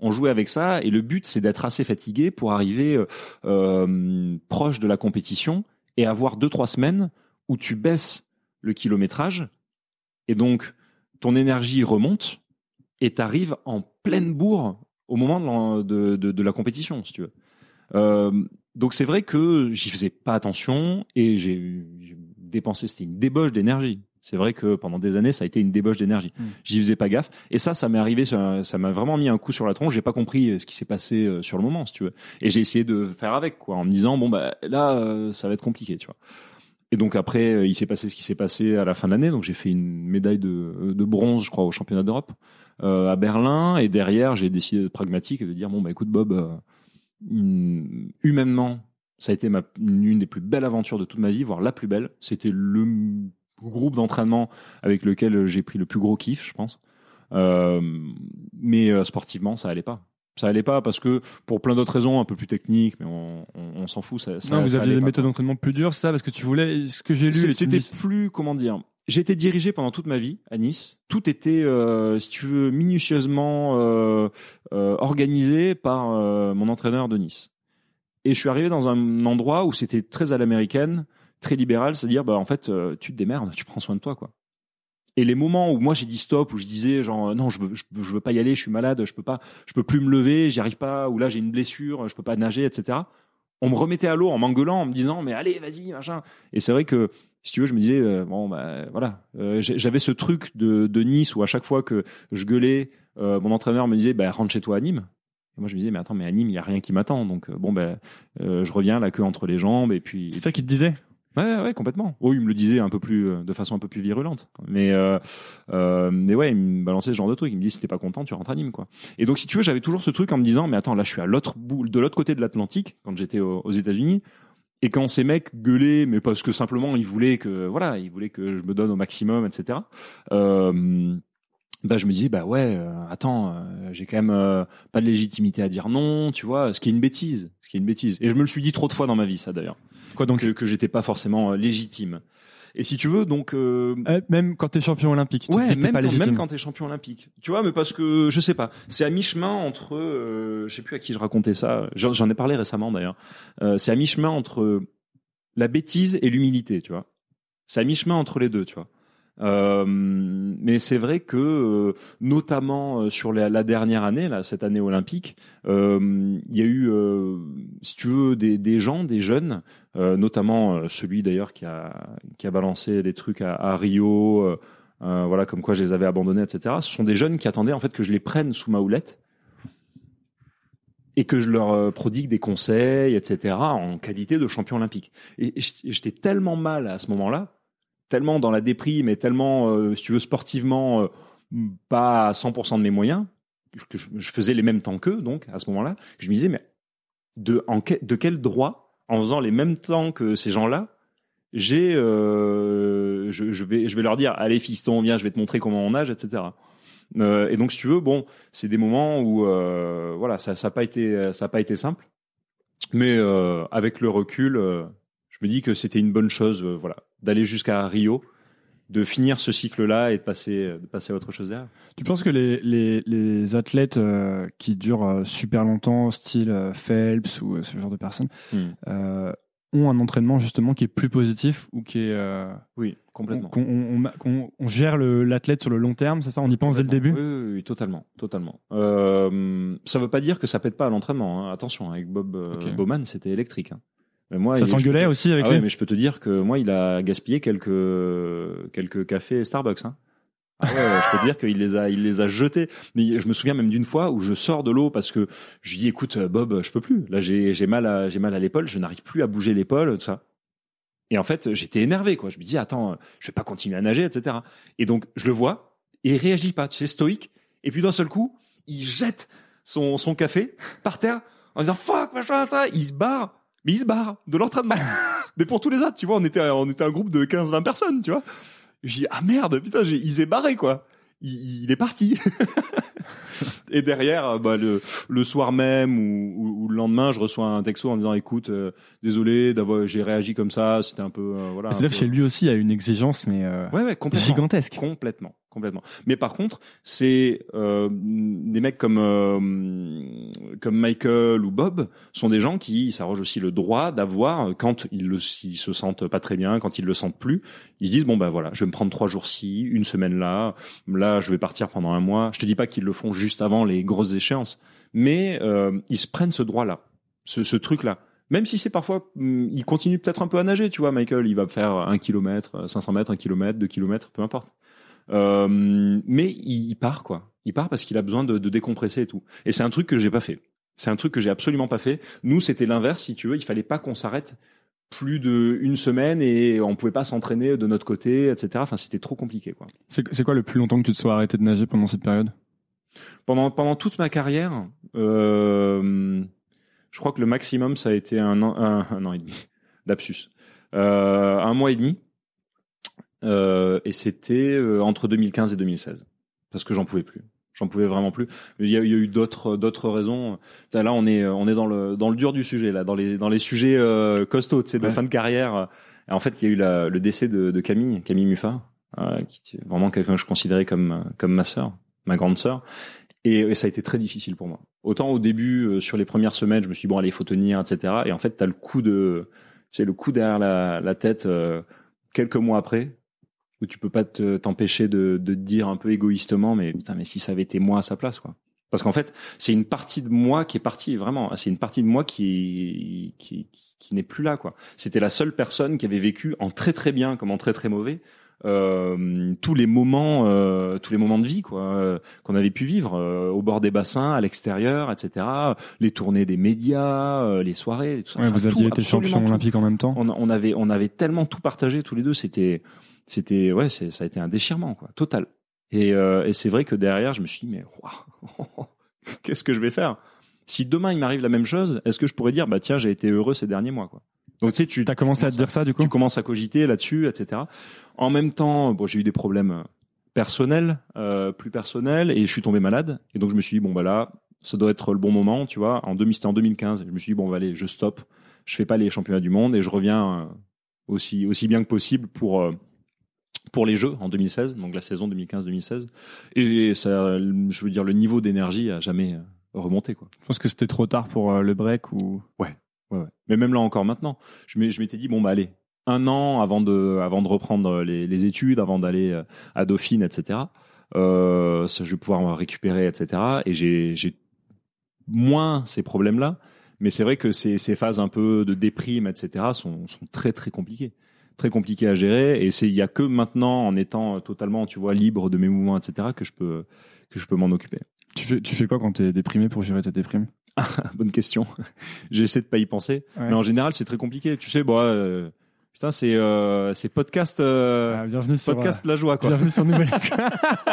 On jouait avec ça et le but c'est d'être assez fatigué pour arriver euh, euh, proche de la compétition et avoir deux trois semaines où tu baisses le kilométrage et donc ton énergie remonte et t'arrives en pleine bourre au moment de, de, de, de la compétition, si tu veux. Euh, donc c'est vrai que j'y faisais pas attention et j'ai, j'ai dépensé, c'était une débauche d'énergie. C'est vrai que pendant des années, ça a été une débauche d'énergie. Mmh. J'y faisais pas gaffe. Et ça, ça m'est arrivé, ça, ça m'a vraiment mis un coup sur la tronche. J'ai pas compris ce qui s'est passé sur le moment, si tu veux. Et j'ai essayé de faire avec, quoi, en me disant, bon, bah, là, ça va être compliqué, tu vois. Et donc après, il s'est passé ce qui s'est passé à la fin de l'année. Donc j'ai fait une médaille de, de bronze, je crois, au championnat d'Europe, euh, à Berlin. Et derrière, j'ai décidé d'être pragmatique et de dire, bon, bah, écoute, Bob, euh, humainement, ça a été ma, une des plus belles aventures de toute ma vie, voire la plus belle. C'était le groupe d'entraînement avec lequel j'ai pris le plus gros kiff, je pense. Euh, mais euh, sportivement, ça allait pas. Ça allait pas parce que pour plein d'autres raisons un peu plus techniques, mais on, on, on s'en fout. Ça, ça, non, vous ça aviez des pas, méthodes quoi. d'entraînement plus dures, c'est ça, parce que tu voulais ce que j'ai lu. C'est, c'était plus comment dire. J'ai été dirigé pendant toute ma vie à Nice. Tout était, euh, si tu veux, minutieusement euh, euh, organisé par euh, mon entraîneur de Nice. Et je suis arrivé dans un endroit où c'était très à l'américaine, très libéral, c'est-à-dire bah en fait euh, tu te démerdes, tu prends soin de toi, quoi. Et les moments où moi j'ai dit stop, où je disais genre non je veux je, je veux pas y aller, je suis malade, je peux pas, je peux plus me lever, j'y arrive pas, ou là j'ai une blessure, je peux pas nager, et cetera. On me remettait à l'eau en m'engueulant, en me disant mais allez vas-y machin. Et c'est vrai que si tu veux je me disais euh, bon bah voilà, euh, j'avais ce truc de, de Nice où à chaque fois que je gueulais, euh, mon entraîneur me disait bah rentre chez toi à Nîmes. Et moi je me disais mais attends mais à Nîmes il y a rien qui m'attend, donc euh, bon ben bah, euh, je reviens la queue entre les jambes et puis. C'est ça qu'il te disait. Ouais, ouais, complètement. Oh, il me le disait un peu plus, de façon un peu plus virulente. Mais, euh, euh, mais ouais, il me balançait ce genre de truc. Il me dit, si t'es pas content, tu rentres à Nîmes, quoi. Et donc, si tu veux, j'avais toujours ce truc en me disant, mais attends, là, je suis à l'autre bout, de l'autre côté de l'Atlantique, quand j'étais aux, aux États-Unis. Et quand ces mecs gueulaient, mais parce que simplement, ils voulaient que, voilà, ils voulaient que je me donne au maximum, et cetera. Euh, bah, je me disais, bah ouais, euh, attends, euh, j'ai quand même euh, pas de légitimité à dire non, tu vois, ce qui est une bêtise, ce qui est une bêtise. Et je me le suis dit trop de fois dans ma vie, ça, d'ailleurs. Quoi donc que, que j'étais pas forcément euh, légitime. Et si tu veux, donc euh... euh, même quand t'es champion olympique, tu ouais, t'es même pas quand, légitime. même quand t'es champion olympique. Tu vois, mais parce que je sais pas, c'est à mi-chemin entre, euh, je sais plus à qui je racontais ça. J'en, j'en ai parlé récemment d'ailleurs. Euh, c'est à mi-chemin entre la bêtise et l'humilité, tu vois. C'est à mi-chemin entre les deux, tu vois. Euh, mais c'est vrai que euh, notamment sur la, la dernière année, là, cette année olympique, euh, il y a eu, euh, si tu veux, des, des gens, des jeunes, euh, notamment euh, celui d'ailleurs qui a qui a balancé des trucs à, à Rio, euh, euh, voilà, comme quoi je les avais abandonnés, et cetera. Ce sont des jeunes qui attendaient en fait que je les prenne sous ma houlette et que je leur prodigue des conseils, et cetera. En qualité de champion olympique. Et, et j'étais tellement mal à ce moment-là. Tellement dans la déprime et tellement, euh, si tu veux, sportivement, euh, pas à cent pour cent de mes moyens, que je, je faisais les mêmes temps qu'eux, donc, à ce moment-là, que je me disais, mais de, en que, de quel droit, en faisant les mêmes temps que ces gens-là, j'ai, euh, je, je, vais, je vais leur dire, allez, fiston, viens, je vais te montrer comment on nage, et cetera. Euh, et donc, si tu veux, bon, c'est des moments où, euh, voilà, ça n'a pas été, ça n'a pas été simple, mais euh, avec le recul, euh, je me dis que c'était une bonne chose, euh, voilà, d'aller jusqu'à Rio, de finir ce cycle-là et de passer, de passer à autre chose derrière. Tu penses que les, les, les athlètes euh, qui durent euh, super longtemps, style euh, Phelps ou euh, ce genre de personnes, mm. euh, ont un entraînement justement qui est plus positif ou qui est... Euh, oui, complètement. Qu'on, on, on, qu'on, on gère le, l'athlète sur le long terme, c'est ça? On y pense dès le début? Oui, oui, oui, totalement. totalement. Euh, ça ne veut pas dire que ça pète pas à l'entraînement. Hein. Attention, avec Bob euh, okay. Bowman, c'était électrique. Hein. Mais moi, ça s'engueulait te... aussi avec ah lui. Ouais, mais je peux te dire que moi, il a gaspillé quelques quelques cafés Starbucks. Hein. Ah ouais, ouais, je peux te dire qu'il les a il les a jetés. Mais je me souviens même d'une fois où je sors de l'eau parce que je lui dis écoute Bob, je peux plus. Là, j'ai j'ai mal à j'ai mal à l'épaule, je n'arrive plus à bouger l'épaule, tout ça. Et en fait, j'étais énervé quoi. Je me dis attends, je vais pas continuer à nager, et cetera. Et donc je le vois et il réagit pas, tu sais, stoïque. Et puis d'un seul coup, il jette son son café par terre en disant fuck machin ça. Il se barre. Mais il se barre de l'entraînement. Mais pour tous les autres, tu vois, on était, on était un groupe de quinze vingt personnes, tu vois. Je dis, ah merde, putain, j'ai, il s'est barré, quoi. Il, il est parti. Et derrière, bah, le, le soir même ou, ou, ou le lendemain, je reçois un texto en disant, écoute, euh, désolé d'avoir, j'ai réagi comme ça, c'était un peu, euh, voilà. C'est-à-dire peu... que chez lui aussi, il y a une exigence, mais euh, ouais, ouais, complètement, gigantesque. Complètement, Complètement. Mais par contre, c'est euh, des mecs comme euh, comme Michael ou Bob sont des gens qui s'arrogent aussi le droit d'avoir, quand ils, le, ils se sentent pas très bien, quand ils le sentent plus, ils se disent bon ben voilà, je vais me prendre trois jours ci, une semaine là, là je vais partir pendant un mois. Je te dis pas qu'ils le font juste avant les grosses échéances, mais euh, ils se prennent ce droit là, ce, ce truc là. Même si c'est parfois, il continue peut-être un peu à nager, tu vois, Michael, il va faire un kilomètre, cinq cents mètres, un kilomètre, deux kilomètres, peu importe. Euh, mais il, il part quoi. Il part parce qu'il a besoin de, de décompresser et tout. Et c'est un truc que j'ai pas fait. C'est un truc que j'ai absolument pas fait. Nous, c'était l'inverse, si tu veux. Il fallait pas qu'on s'arrête plus d'une semaine et on pouvait pas s'entraîner de notre côté, et cetera. Enfin, c'était trop compliqué quoi. C'est, c'est quoi le plus longtemps que tu te sois arrêté de nager pendant cette période ? Pendant pendant toute ma carrière, euh, je crois que le maximum ça a été un an, un, un an et demi. Lapsus. Euh, un mois et demi. Euh, et c'était euh, entre deux mille quinze et deux mille seize parce que j'en pouvais plus, j'en pouvais vraiment plus. Il y a, il y a eu d'autres d'autres raisons. Là, on est on est dans le dans le dur du sujet là, dans les dans les sujets euh, costauds, tu sais, de ouais. fin de carrière. Et en fait, il y a eu la, le décès de, de Camille, Camille Muffat, euh, qui est vraiment quelqu'un que je considérais comme comme ma sœur, ma grande sœur. Et, et ça a été très difficile pour moi. Autant au début, euh, sur les premières semaines, je me suis dit bon allez, il faut tenir, et cetera. Et en fait, t'as le coup de, c'est le coup derrière la, la tête euh, quelques mois après. Où tu peux pas te, t'empêcher de, de te dire un peu égoïstement, mais putain, mais si ça avait été moi à sa place, quoi. Parce qu'en fait, c'est une partie de moi qui est partie, vraiment. C'est une partie de moi qui, qui, qui, qui n'est plus là, quoi. C'était la seule personne qui avait vécu en très très bien comme en très très mauvais, euh, tous les moments, euh, tous les moments de vie, quoi, euh, qu'on avait pu vivre, euh, au bord des bassins, à l'extérieur, et cetera. Les tournées des médias, euh, les soirées, tout ça. Ouais, enfin, vous aviez tout, été champion olympique en même temps. On, on avait, on avait tellement tout partagé tous les deux. C'était, C'était ouais, c'est, ça a été un déchirement quoi, total. Et, euh, et c'est vrai que derrière, je me suis dit mais wow, qu'est-ce que je vais faire ? Si demain il m'arrive la même chose, est-ce que je pourrais dire bah tiens j'ai été heureux ces derniers mois quoi. Donc tu sais tu t'as commencé tu à te dire ça du coup. Tu commences à cogiter là-dessus, et cetera. En même temps, bon j'ai eu des problèmes personnels, euh, plus personnels, et je suis tombé malade. Et donc je me suis dit bon bah là, ça doit être le bon moment, tu vois. En deux mille, c'était en deux mille quinze. Je me suis dit bon bah allez, je stoppe, je fais pas les championnats du monde et je reviens euh, aussi aussi bien que possible pour euh, pour les Jeux en deux mille seize, donc la saison deux mille quinze deux mille seize. Et ça, je veux dire, le niveau d'énergie a jamais remonté, quoi. Je pense que c'était trop tard pour euh, le break ou. Ouais, ouais, ouais. Mais même là encore maintenant, je m'étais dit bon bah allez, un an avant de, avant de reprendre les, les études, avant d'aller à Dauphine, et cetera. Euh, ça, je vais pouvoir récupérer, et cetera. Et j'ai, j'ai moins ces problèmes-là. Mais c'est vrai que ces, ces phases un peu de déprime, et cetera, sont, sont très très compliquées. Très compliqué à gérer, et c'est il y a que maintenant en étant totalement tu vois libre de mes mouvements, etc., que je peux que je peux m'en occuper. Tu fais tu fais quoi quand t'es déprimé pour gérer ta déprime? Bonne question. J'essaie de pas y penser, ouais. Mais en général c'est très compliqué. Tu sais, bon, euh, putain c'est euh, c'est podcast euh, ah, bienvenue sur, podcast la joie quoi. Bienvenue sur Nouvelle École.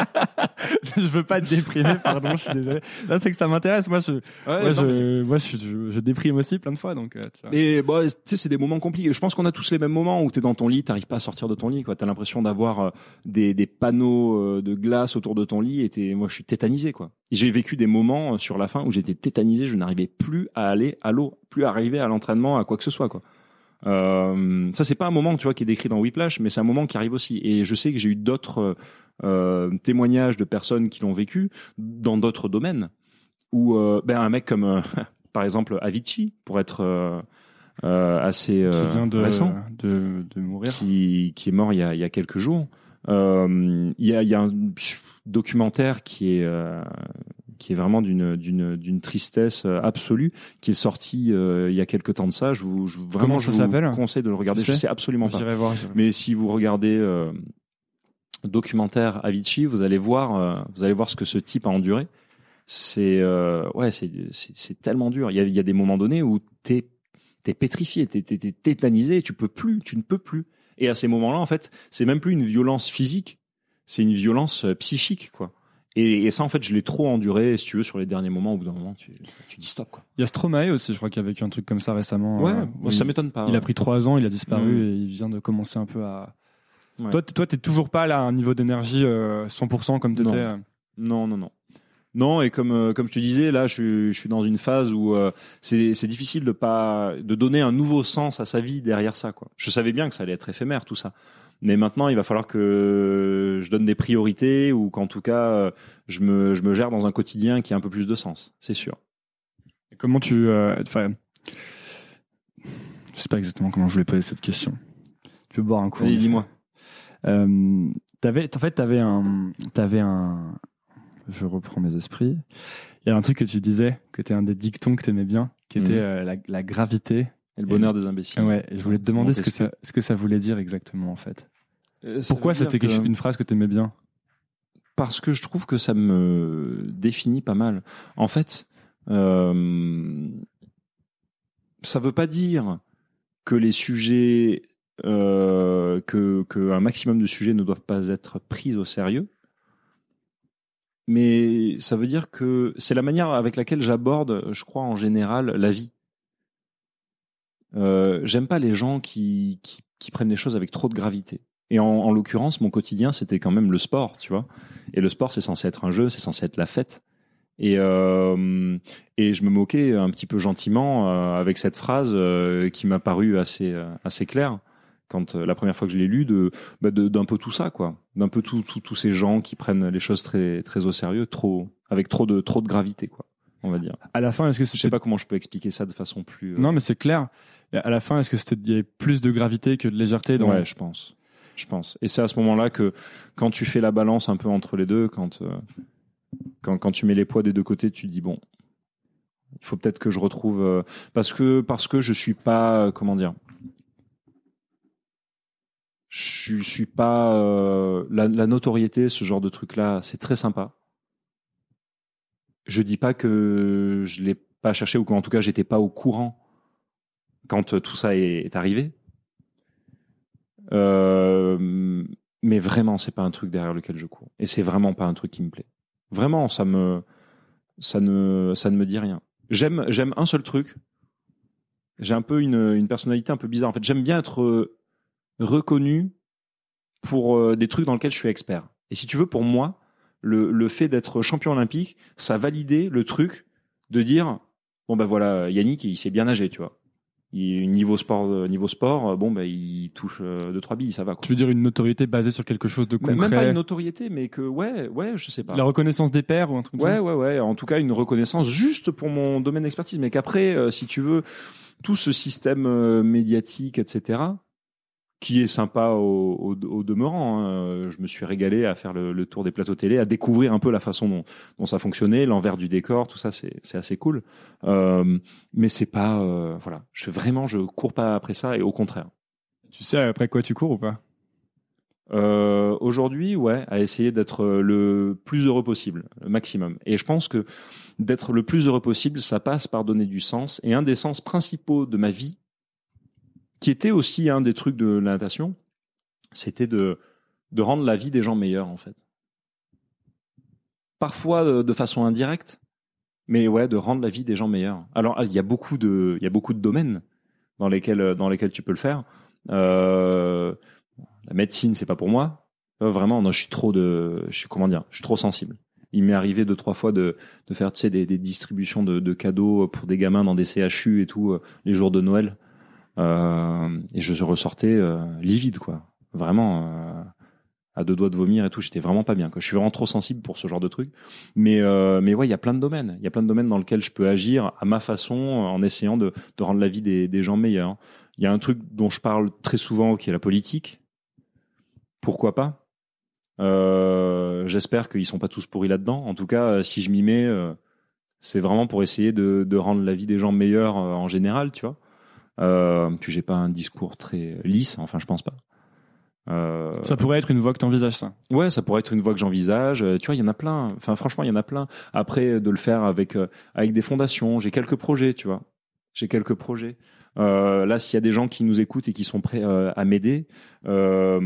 Je veux pas être déprimé, pardon, je suis désolé. Là c'est que ça m'intéresse. Moi je ouais, moi, je, moi je, je je déprime aussi plein de fois donc. Tu vois. Et bon, tu sais c'est des moments compliqués. Je pense qu'on a tous les mêmes moments où t'es dans ton lit, t'arrives pas à sortir de ton lit quoi. T'as l'impression d'avoir des des panneaux de glace autour de ton lit et t'es, moi je suis tétanisé quoi. J'ai vécu des moments sur la fin où j'étais tétanisé, je n'arrivais plus à aller à l'eau, plus à arriver à l'entraînement, à quoi que ce soit quoi. Euh, ça c'est pas un moment tu vois qui est décrit dans Whiplash, mais c'est un moment qui arrive aussi. Et je sais que j'ai eu d'autres euh, témoignages de personnes qui l'ont vécu dans d'autres domaines où euh, ben un mec comme euh, par exemple Avicii pour être euh, euh, assez euh, qui vient de, récent, de, de mourir, qui, qui est mort il y a, il y a quelques jours. Euh, il y a, il y a un documentaire qui est euh, qui est vraiment d'une d'une d'une tristesse absolue, qui est sorti euh, il y a quelques temps de ça. Je vous je, vraiment Comment ça je s'appelle vous conseille de le regarder. Je sais absolument pas. J'irai voir, j'irai. Mais si vous regardez euh, documentaire Avicii, vous allez voir euh, vous allez voir ce que ce type a enduré. C'est euh, ouais c'est c'est c'est tellement dur. Il y a il y a des moments donnés où t'es t'es pétrifié, t'es t'es, t'es tétanisé, et tu peux plus, tu ne peux plus. Et à ces moments-là, en fait, c'est même plus une violence physique, c'est une violence psychique, quoi. Et, et ça, en fait, je l'ai trop enduré, si tu veux, sur les derniers moments. Au bout d'un moment, tu, tu dis stop, quoi. Il y a Stromae aussi, je crois qu'il a vécu un truc comme ça récemment. Ouais, euh, bon, ça m'étonne pas. Il ouais. a pris trois ans, il a disparu mmh. et il vient de commencer un peu à. Ouais. Toi, t- toi, t'es toujours pas là à un niveau d'énergie euh, cent pour cent comme t'étais. Non, non, non. non. Non, et comme euh, comme je te disais, là, je suis je suis dans une phase où euh, c'est c'est difficile de pas de donner un nouveau sens à sa vie derrière ça, quoi. Je savais bien que ça allait être éphémère tout ça, mais maintenant il va falloir que je donne des priorités ou qu'en tout cas euh, je me je me gère dans un quotidien qui a un peu plus de sens, c'est sûr. Et comment tu, enfin, euh, je sais pas exactement comment je voulais poser cette question. Tu peux boire un coup. Allez, dis-moi. Euh, t'avais, en fait, t'avais un, t'avais un. Je reprends mes esprits. Il y a un truc que tu disais, que t'es un des dictons que t'aimais bien, qui était mmh. euh, la, la gravité et le bonheur et, des imbéciles. Ouais. Et je voulais te demander ce que ça, ce que ça voulait dire exactement en fait. Euh, Pourquoi c'était que... une phrase que t'aimais bien? Parce que je trouve que ça me définit pas mal. En fait, euh, ça veut pas dire que les sujets, euh, que que un maximum de sujets ne doivent pas être pris au sérieux. Mais ça veut dire que c'est la manière avec laquelle j'aborde, je crois, en général, la vie. Euh, j'aime pas les gens qui, qui, qui prennent les choses avec trop de gravité. Et en, en l'occurrence, mon quotidien, c'était quand même le sport, tu vois. Et le sport, c'est censé être un jeu, c'est censé être la fête. Et, euh, et je me moquais un petit peu gentiment euh, avec cette phrase euh, qui m'a paru assez, euh, assez claire. Quand euh, la première fois que je l'ai lu, de, bah de d'un peu tout ça, quoi, d'un peu tout, tout, tous ces gens qui prennent les choses très, très au sérieux, trop, avec trop de, trop de gravité, quoi, on va dire. À la fin, est-ce que c'est... je sais pas comment je peux expliquer ça de façon plus. Euh... Non, mais c'est clair. À la fin, est-ce que c'était, il y avait plus de gravité que de légèreté dans... Ouais, je pense, je pense. Et c'est à ce moment-là que, quand tu fais la balance un peu entre les deux, quand, euh, quand, quand tu mets les poids des deux côtés, tu te dis bon, il faut peut-être que je retrouve, euh, parce que, parce que je suis pas, euh, comment dire. Je suis pas euh, la, la notoriété, ce genre de truc-là, c'est très sympa. Je dis pas que je l'ai pas cherché ou qu'en tout cas j'étais pas au courant quand euh, tout ça est, est arrivé. Euh, mais vraiment, c'est pas un truc derrière lequel je cours. Et c'est vraiment pas un truc qui me plaît. Vraiment, ça me, ça ne, ça ne me dit rien. J'aime, j'aime un seul truc. J'ai un peu une, une personnalité un peu bizarre. En fait, j'aime bien être reconnu pour euh, des trucs dans lesquels je suis expert. Et si tu veux, pour moi, le, le fait d'être champion olympique, ça validait le truc de dire bon ben voilà, Yannick, il sait bien nager, tu vois. Il, niveau sport, niveau sport, bon ben il touche euh, deux trois billes, ça va, quoi. Tu veux dire une notoriété basée sur quelque chose de concret? Même pas une notoriété, mais que ouais, ouais, je sais pas. La reconnaissance des pairs ou un truc comme ouais, ça. Ouais, ouais, ouais. En tout cas, une reconnaissance juste pour mon domaine d'expertise, mais qu'après, euh, si tu veux, tout ce système euh, médiatique, et cetera, qui est sympa au, au, au demeurant. Hein. Je me suis régalé à faire le, le tour des plateaux télé, à découvrir un peu la façon dont, dont ça fonctionnait, l'envers du décor, tout ça, c'est, c'est assez cool. Euh, mais c'est pas, euh, voilà, je vraiment, je cours pas après ça, et au contraire. Tu sais après quoi tu cours ou pas? Euh, aujourd'hui, ouais, à essayer d'être le plus heureux possible, le maximum. Et je pense que d'être le plus heureux possible, ça passe par donner du sens. Et un des sens principaux de ma vie, qui était aussi un des trucs de la natation, c'était de, de rendre la vie des gens meilleure, en fait. Parfois de, de façon indirecte, mais ouais, de rendre la vie des gens meilleure. Alors, il y a beaucoup de, il y a beaucoup de domaines dans lesquels, dans lesquels tu peux le faire. Euh, la médecine, c'est pas pour moi. Euh, vraiment, non, je suis trop de, je suis, comment dire, je suis trop sensible. Il m'est arrivé deux, trois fois de, de faire, tu sais, des, des distributions de, de cadeaux pour des gamins dans des C H U et tout, euh, les jours de Noël. Euh, et je ressortais euh, livide, quoi. Vraiment, euh, à deux doigts de vomir et tout. J'étais vraiment pas bien, quoi. Je suis vraiment trop sensible pour ce genre de truc. Mais, euh, mais ouais, il y a plein de domaines. Il y a plein de domaines dans lesquels je peux agir à ma façon, en essayant de, de rendre la vie des, des gens meilleure. Il y a un truc dont je parle très souvent, qui est la politique. Pourquoi pas? Euh, j'espère qu'ils sont pas tous pourris là-dedans. En tout cas, si je m'y mets, euh, c'est vraiment pour essayer de, de rendre la vie des gens meilleure euh, en général, tu vois. Euh, puis j'ai pas un discours très lisse, enfin je pense pas. Euh... Ça pourrait être une voie que t'envisages, ça. Ouais, ça pourrait être une voie que j'envisage. Tu vois, il y en a plein. Enfin, franchement, il y en a plein. Après, de le faire avec euh, avec des fondations. J'ai quelques projets, tu vois. J'ai quelques projets. Euh, là, s'il y a des gens qui nous écoutent et qui sont prêts euh, à m'aider, euh,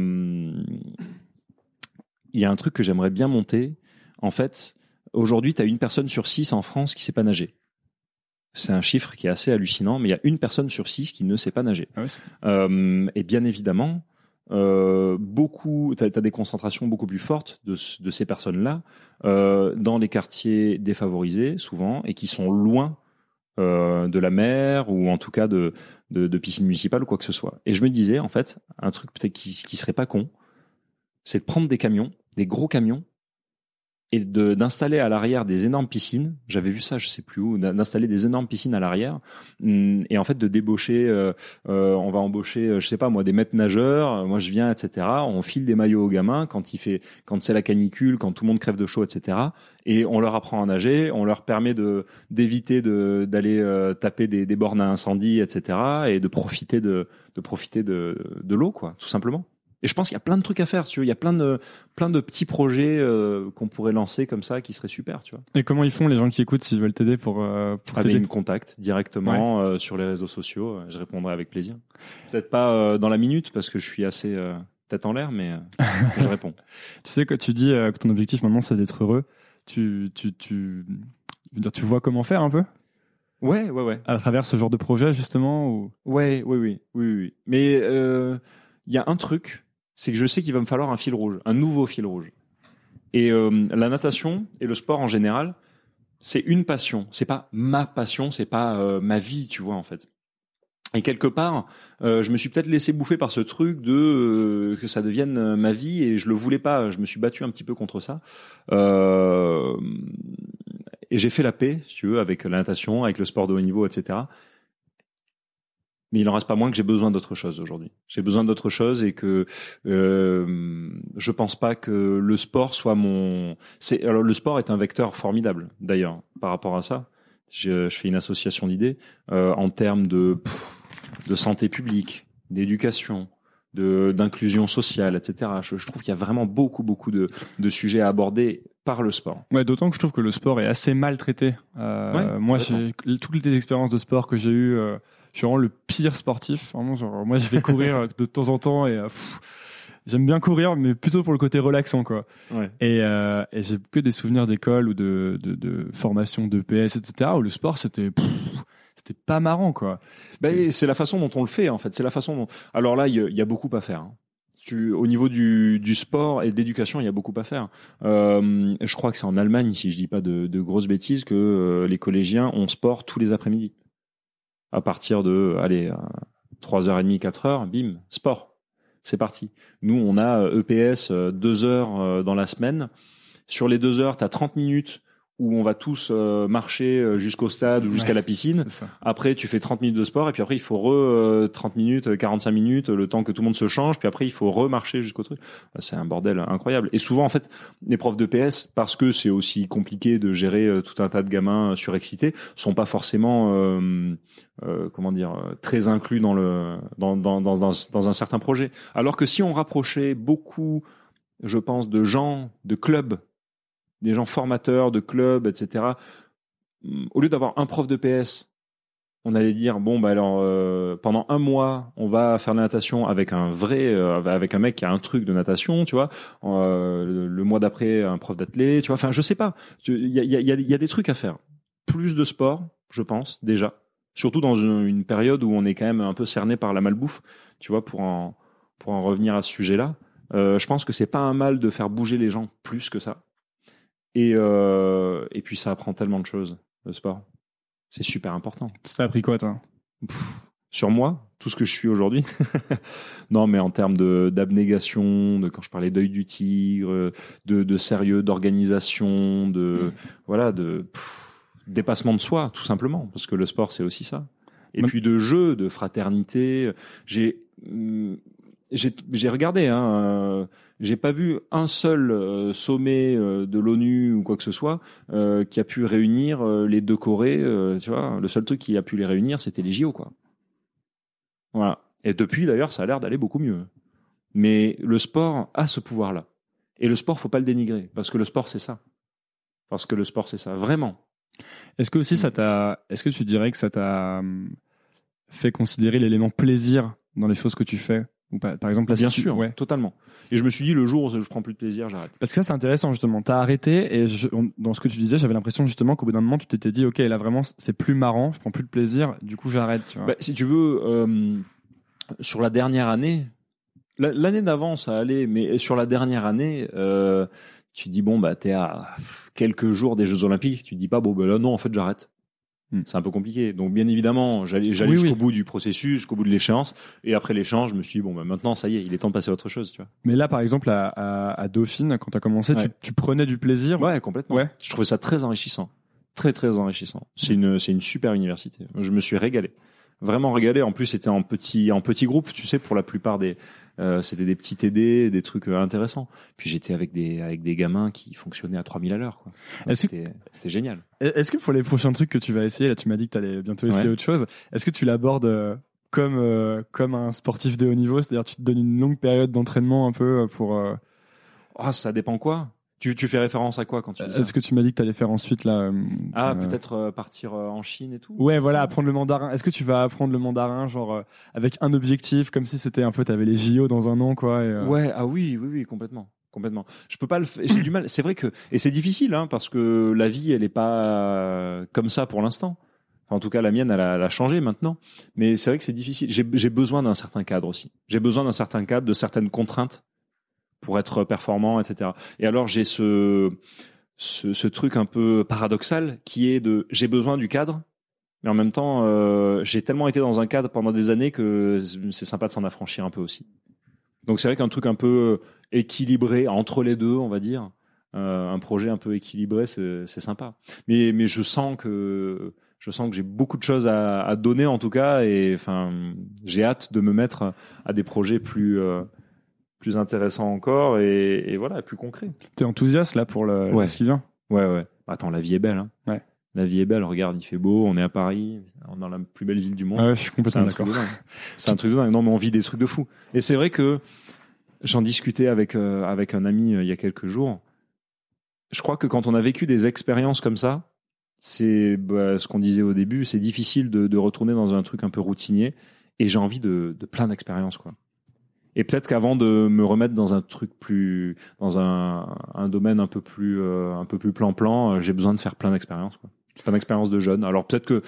il y a un truc que j'aimerais bien monter. En fait, aujourd'hui, tu as une personne sur six en France qui sait pas nager. C'est un chiffre qui est assez hallucinant, mais il y a une personne sur six qui ne sait pas nager. Ah ouais, euh, et bien évidemment, euh, beaucoup, t'as, t'as des concentrations beaucoup plus fortes de, de ces personnes-là euh, dans les quartiers défavorisés souvent et qui sont loin euh, de la mer ou en tout cas de, de, de piscines municipales ou quoi que ce soit. Et je me disais en fait un truc peut-être qui, qui serait pas con, c'est de prendre des camions, des gros camions et de, d'installer à l'arrière des énormes piscines. J'avais vu ça, je sais plus où, d'installer des énormes piscines à l'arrière et en fait de débaucher. Euh, euh, on va embaucher, je sais pas moi, des maîtres nageurs. Moi, je viens, et cetera. On file des maillots aux gamins quand il fait, quand c'est la canicule, quand tout le monde crève de chaud, et cetera. Et on leur apprend à nager. On leur permet de d'éviter de d'aller euh, taper des, des bornes à incendie, et cetera. Et de profiter de de profiter de de l'eau, quoi, tout simplement. Et je pense qu'il y a plein de trucs à faire, tu vois. Il y a plein de, plein de petits projets euh, qu'on pourrait lancer comme ça qui seraient super, tu vois. Et comment ils font les gens qui écoutent s'ils veulent t'aider pour, euh, pour ah, t'aider? Ils me contactent directement ouais. euh, sur les réseaux sociaux. Je répondrai avec plaisir. Peut-être pas euh, dans la minute parce que je suis assez euh, tête en l'air, mais euh, je réponds. Tu sais, quand tu dis euh, que ton objectif maintenant c'est d'être heureux, tu, tu, tu, je veux dire, tu vois comment faire un peu? Ouais, ouais, ouais. À travers ce genre de projet justement ou... Ouais, oui, oui, oui, oui. Mais il euh, y a un truc. C'est que je sais qu'il va me falloir un fil rouge, un nouveau fil rouge. Et euh, la natation et le sport en général, c'est une passion. C'est pas ma passion, c'est pas euh, ma vie, tu vois en fait. Et quelque part, euh, je me suis peut-être laissé bouffer par ce truc de euh, que ça devienne euh, ma vie et je le voulais pas. Je me suis battu un petit peu contre ça. Euh, et j'ai fait la paix, si tu veux, avec la natation, avec le sport de haut niveau, et cetera. Mais il en reste pas moins que j'ai besoin d'autre chose aujourd'hui. J'ai besoin d'autre chose et que euh, je pense pas que le sport soit mon. C'est alors le sport est un vecteur formidable d'ailleurs par rapport à ça. Je, je fais une association d'idées euh, en termes de pff, de santé publique, d'éducation, de d'inclusion sociale, et cetera. Je, je trouve qu'il y a vraiment beaucoup beaucoup de de sujets à aborder par le sport. Ouais, d'autant que je trouve que le sport est assez mal traité. Euh, ouais, moi, j'ai toutes les expériences de sport que j'ai eues. Euh, Je suis vraiment le pire sportif. Vraiment, genre, moi, je vais courir de temps en temps et pff, j'aime bien courir, mais plutôt pour le côté relaxant, quoi. Ouais. Et, euh, et j'ai que des souvenirs d'école ou de, de, de formation d'E P S, et cetera, où le sport, c'était, pff, c'était pas marrant, quoi. Ben, c'est la façon dont on le fait, en fait. C'est la façon dont. Alors là, il y, y a beaucoup à faire. Hein. Tu, au niveau du, du sport et de l'éducation, il y a beaucoup à faire. Euh, je crois que c'est en Allemagne, si je dis pas de, de grosses bêtises, que euh, les collégiens ont sport tous les après-midi. À partir de, allez, trois heures trente, quatre heures, bim, sport. C'est parti. Nous, on a E P S deux heures dans la semaine. Sur les deux heures, tu as trente minutes où on va tous euh, marcher jusqu'au stade ou jusqu'à ouais, la piscine. Après, tu fais trente minutes de sport et puis après, il faut re euh, trente minutes, quarante-cinq minutes, le temps que tout le monde se change. Puis après, il faut remarcher jusqu'au truc. C'est un bordel incroyable. Et souvent, en fait, les profs d'E P S, parce que c'est aussi compliqué de gérer euh, tout un tas de gamins surexcités, sont pas forcément, euh, euh, comment dire, très inclus dans le dans dans dans dans, dans un certain projet. Alors que si on rapprochait beaucoup, je pense, de gens, de clubs, des gens formateurs de clubs, et cetera. Au lieu d'avoir un prof de P S, on allait dire bon bah alors euh, pendant un mois on va faire de la natation avec un vrai, euh, avec un mec qui a un truc de natation, tu vois. Euh, le, le mois d'après un prof d'athlé, tu vois. Enfin je sais pas. Il y a, y, a, y a des trucs à faire. Plus de sport, je pense déjà. Surtout dans une, une période où on est quand même un peu cerné par la malbouffe, tu vois. Pour en pour en revenir à ce sujet-là, euh, je pense que c'est pas un mal de faire bouger les gens plus que ça. Et, euh, et puis ça apprend tellement de choses, le sport. C'est super important. Ça a appris quoi, toi ? Pff, Sur moi, tout ce que je suis aujourd'hui. Non, mais en termes de, d'abnégation, de quand je parlais d'œil du tigre, de, de sérieux, d'organisation, de, mmh. voilà, de pff, dépassement de soi, tout simplement. Parce que le sport, c'est aussi ça. Et mmh. puis de jeu, de fraternité. J'ai... Hum, J'ai, j'ai regardé, hein, euh, j'ai pas vu un seul euh, sommet euh, de l'ONU ou quoi que ce soit euh, qui a pu réunir euh, les deux Corées. Euh, tu vois, le seul truc qui a pu les réunir, c'était les J O, quoi. Voilà. Et depuis, d'ailleurs, ça a l'air d'aller beaucoup mieux. Mais le sport a ce pouvoir-là. Et le sport, faut pas le dénigrer, parce que le sport, c'est ça. Parce que le sport, c'est ça, vraiment. Est-ce que aussi ça t'a, est-ce que tu dirais que ça t'a fait considérer l'élément plaisir dans les choses que tu fais? Ou pas, par exemple, là, bien si sûr, tu... ouais. totalement. Et je me suis dit, le jour où je prends plus de plaisir, j'arrête. Parce que ça, c'est intéressant, justement. T'as arrêté, et je, on, dans ce que tu disais, j'avais l'impression, justement, qu'au bout d'un moment, tu t'étais dit, OK, là, vraiment, c'est plus marrant, je prends plus de plaisir, du coup, j'arrête, tu vois. Bah, si tu veux, euh, sur la dernière année, L'année d'avant, ça allait, mais sur la dernière année, euh, tu dis bon bah t'es à quelques jours des Jeux Olympiques, tu te dis pas bon bah là non en fait j'arrête. Hmm. C'est un peu compliqué. Donc bien évidemment, j'allais, j'allais oui, jusqu'au oui. bout du processus, jusqu'au bout de l'échéance, et après l'échéance, je me suis dit bon bah maintenant ça y est, il est temps de passer à autre chose, tu vois. Mais là par exemple à, à, à Dauphine, quand t'as commencé, ouais. tu, tu prenais du plaisir. Ouais, complètement. Ouais. Je trouvais ça très enrichissant, très très enrichissant. C'est une c'est une super université. Je me suis régalé. Vraiment régalé. En plus, c'était en petit, en petit groupe, tu sais, pour la plupart des, euh, c'était des petits T D, des trucs euh, intéressants. Puis j'étais avec des, avec des gamins qui fonctionnaient à trois mille à l'heure, quoi. Donc, c'était, que... c'était génial. Est-ce que pour les prochains trucs que tu vas essayer, là, tu m'as dit que tu allais bientôt essayer ouais. autre chose. Est-ce que tu l'abordes euh, comme, euh, comme un sportif de haut niveau? C'est-à-dire, tu te donnes une longue période d'entraînement un peu pour, euh... oh, ça dépend quoi. Tu, tu fais référence à quoi quand tu dis ça? Est-ce que tu m'as dit que tu allais faire ensuite là euh, Ah, euh... peut-être euh, partir euh, en Chine et tout. Ouais, voilà, apprendre le mandarin. Est-ce que tu vas apprendre le mandarin genre euh, avec un objectif, comme si c'était un peu, t'avais les J O dans un an, quoi. Et, euh... Ouais, ah oui, oui, oui, complètement, complètement. Je peux pas le, f... j'ai du mal. C'est vrai que et c'est difficile, hein, parce que la vie, elle est pas euh, comme ça pour l'instant. Enfin, en tout cas, la mienne, elle a, elle a changé maintenant. Mais c'est vrai que c'est difficile. J'ai, j'ai besoin d'un certain cadre aussi. J'ai besoin d'un certain cadre, de certaines contraintes pour être performant, et cetera. Et alors j'ai ce, ce ce truc un peu paradoxal qui est de j'ai besoin du cadre, mais en même temps euh, j'ai tellement été dans un cadre pendant des années que c'est sympa de s'en affranchir un peu aussi. Donc c'est vrai qu'un truc un peu équilibré entre les deux, on va dire, euh, un projet un peu équilibré, c'est c'est sympa. Mais mais je sens que je sens que j'ai beaucoup de choses à, à donner en tout cas, et enfin j'ai hâte de me mettre à des projets plus euh, plus intéressant encore et, et voilà, plus concret. T'es enthousiaste là pour le, ouais. ce qui vient? Ouais, ouais. Attends, la vie est belle. Hein. Ouais. La vie est belle. Regarde, il fait beau. On est à Paris, dans la plus belle ville du monde. Ah ouais, je suis complètement d'accord. C'est un truc de dingue. Non, mais on vit des trucs de fou. Et c'est vrai que j'en discutais avec euh, avec un ami euh, il y a quelques jours. Je crois que quand on a vécu des expériences comme ça, c'est bah, ce qu'on disait au début. C'est difficile de, de retourner dans un truc un peu routinier. Et j'ai envie de, de plein d'expériences, quoi. Et peut-être qu'avant de me remettre dans un truc plus, dans un, un domaine un peu plus, euh, un peu plus plan-plan, euh, j'ai besoin de faire plein d'expériences, quoi. Plein d'expériences de jeune. Alors peut-être que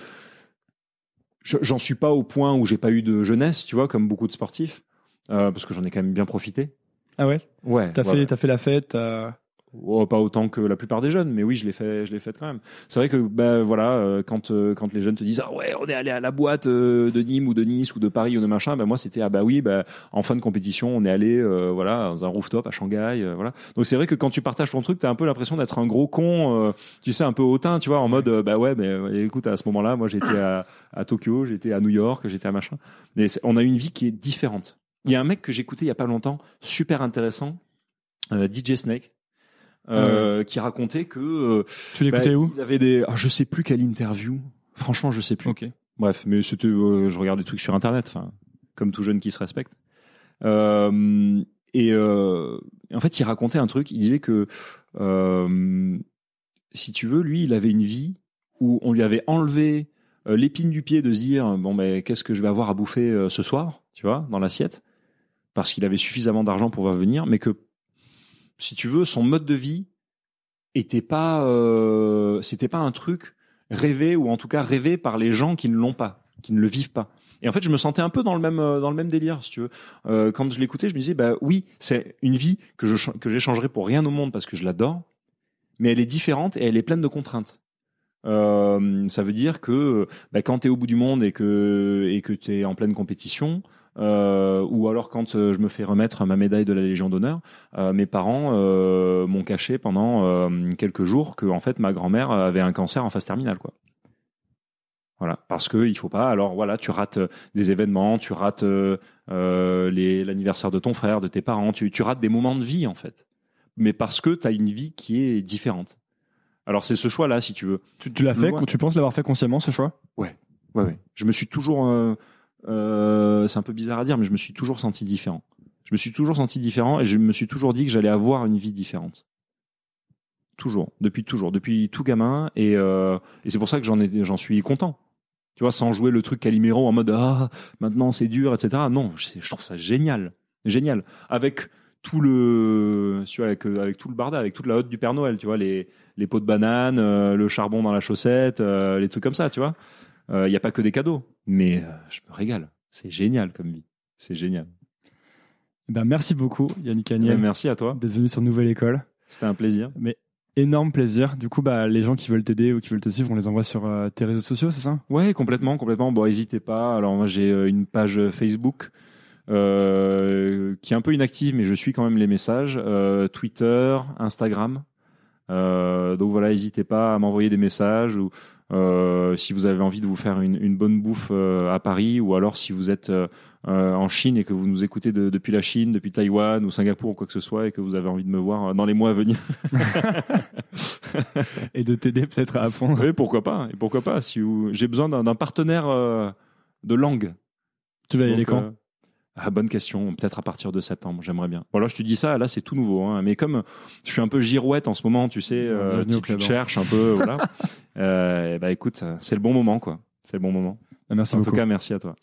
je, j'en suis pas au point où j'ai pas eu de jeunesse, tu vois, comme beaucoup de sportifs, euh, parce que j'en ai quand même bien profité. Ah ouais. Ouais. T'as ouais, fait, ouais. t'as fait la fête. T'as... Oh, pas autant que la plupart des jeunes, mais oui, je l'ai fait, je l'ai fait quand même. C'est vrai que ben voilà, euh, quand euh, quand les jeunes te disent ah ouais, on est allé à la boîte euh, de Nîmes ou de Nice ou de Paris ou de machin, ben moi c'était ah bah oui, ben en fin de compétition, on est allé euh, voilà dans un rooftop à Shanghai, euh, voilà. Donc c'est vrai que quand tu partages ton truc, t'as un peu l'impression d'être un gros con, euh, tu sais, un peu hautain, tu vois, en mode euh, bah ouais, mais euh, écoute, à ce moment-là, moi j'étais à, à Tokyo, j'étais à New York, j'étais à machin. Mais on a une vie qui est différente. Il y a un mec que j'écoutais il y a pas longtemps, super intéressant, euh, D J Snake. Euh, ouais. Qui racontait que euh, tu l'écoutais bah, où il avait des ah, je sais plus quelle interview, franchement je sais plus. Okay. Bref, mais c'était euh, je regarde des trucs sur internet, enfin comme tout jeune qui se respecte. Euh, et euh, en fait, il racontait un truc, il disait que euh, si tu veux, lui, il avait une vie où on lui avait enlevé euh, l'épine du pied de se dire bon ben qu'est-ce que je vais avoir à bouffer euh, ce soir, tu vois, dans l'assiette, parce qu'il avait suffisamment d'argent pour venir, mais que si tu veux, son mode de vie était pas, euh, c'était pas un truc rêvé, ou en tout cas rêvé par les gens qui ne l'ont pas, qui ne le vivent pas. Et en fait, je me sentais un peu dans le même, dans le même délire, si tu veux. Euh, quand je l'écoutais, je me disais, bah oui, c'est une vie que je, que j'échangerais pour rien au monde parce que je l'adore, mais elle est différente et elle est pleine de contraintes. Euh, ça veut dire que bah, quand t'es au bout du monde et que, et que t'es en pleine compétition, Euh, ou alors quand euh, je me fais remettre ma médaille de la Légion d'honneur, euh, mes parents euh, m'ont caché pendant euh, quelques jours que en fait ma grand-mère avait un cancer en phase terminale, quoi. Voilà, parce que il faut pas. Alors voilà, tu rates des événements, tu rates euh, euh, les, l'anniversaire de ton frère, de tes parents, tu, tu rates des moments de vie en fait. Mais parce que t'as une vie qui est différente. Alors c'est ce choix-là, si tu veux. Tu, tu l'as fait, loin. Tu penses l'avoir fait consciemment, ce choix ? Ouais, ouais, ouais. Je me suis toujours euh, Euh, c'est un peu bizarre à dire, mais je me suis toujours senti différent. Je me suis toujours senti différent et je me suis toujours dit que j'allais avoir une vie différente. Toujours, depuis toujours, depuis tout gamin. Et, euh, et c'est pour ça que j'en, ai, j'en suis content. Tu vois, sans jouer le truc Calimero en mode ah maintenant c'est dur, et cetera. Non, je, je trouve ça génial, génial. Avec tout le, tu vois, avec, avec tout le barda, avec toute la hotte du Père Noël, tu vois, les les pots de banane, euh, le charbon dans la chaussette, euh, les trucs comme ça, tu vois. Il euh, n'y a pas que des cadeaux, mais euh, je me régale. C'est génial comme vie. C'est génial. Ben, merci beaucoup, Yannick Agnel. Ben, merci à toi. D'être venu sur Nouvelle École. C'était un plaisir. Mais énorme plaisir. Du coup, bah, les gens qui veulent t'aider ou qui veulent te suivre, on les envoie sur euh, tes réseaux sociaux, c'est ça ? Ouais, complètement, complètement. Bon, n'hésitez pas. Alors, moi, j'ai une page Facebook euh, qui est un peu inactive, mais je suis quand même les messages. Euh, Twitter, Instagram. Euh, donc voilà, n'hésitez pas à m'envoyer des messages ou euh, si vous avez envie de vous faire une, une bonne bouffe euh, à Paris, ou alors si vous êtes euh, en Chine et que vous nous écoutez de, depuis la Chine, depuis Taïwan ou Singapour ou quoi que ce soit, et que vous avez envie de me voir dans les mois à venir. Et de t'aider peut-être à apprendre. Oui, pourquoi pas. Et pourquoi pas. Si vous... J'ai besoin d'un, d'un partenaire euh, de langue. Tu vas y donc, aller quand euh... Ah, bonne question, peut-être à partir de septembre, j'aimerais bien. Bon, là, je te dis ça, là, c'est tout nouveau, hein. Mais comme je suis un peu girouette en ce moment, tu sais, euh, tu, tu te cherches un peu, voilà. Euh, bah, écoute, c'est le bon moment, quoi. C'est le bon moment. Merci en beaucoup. tout cas, merci à toi.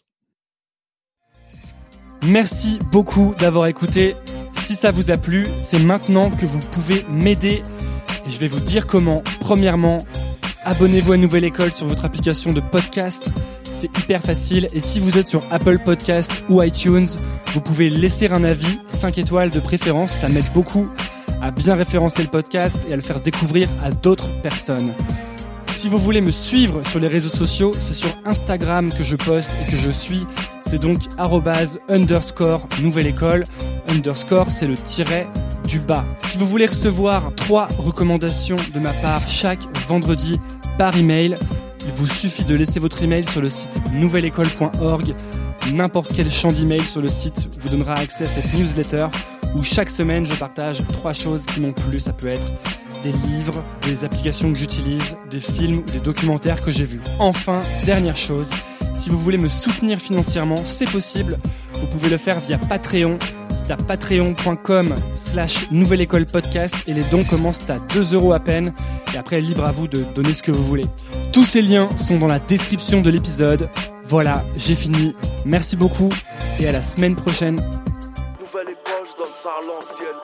Merci beaucoup d'avoir écouté. Si ça vous a plu, c'est maintenant que vous pouvez m'aider. Et je vais vous dire comment. Premièrement, abonnez-vous à Nouvelle École sur votre application de podcast. C'est hyper facile. Et si vous êtes sur Apple Podcast ou iTunes, vous pouvez laisser un avis, cinq étoiles de préférence. Ça m'aide beaucoup à bien référencer le podcast et à le faire découvrir à d'autres personnes. Si vous voulez me suivre sur les réseaux sociaux, c'est sur Instagram que je poste et que je suis. C'est donc arrobase underscore nouvelle école. Underscore, c'est le tiret du bas. Si vous voulez recevoir trois recommandations de ma part chaque vendredi par email, il vous suffit de laisser votre email sur le site nouvelle école point org. N'importe quel champ d'email sur le site vous donnera accès à cette newsletter où chaque semaine je partage trois choses qui m'ont plu. Ça peut être des livres, des applications que j'utilise, des films ou des documentaires que j'ai vus. Enfin, dernière chose, si vous voulez me soutenir financièrement, c'est possible. Vous pouvez le faire via Patreon. C'est à patreon.com slash nouvelle école podcast et les dons commencent à deux euros à peine. Et après, libre à vous de donner ce que vous voulez. Tous ces liens sont dans la description de l'épisode. Voilà, j'ai fini. Merci beaucoup et à la semaine prochaine. Nouvelle école, je donne ça à l'ancienne.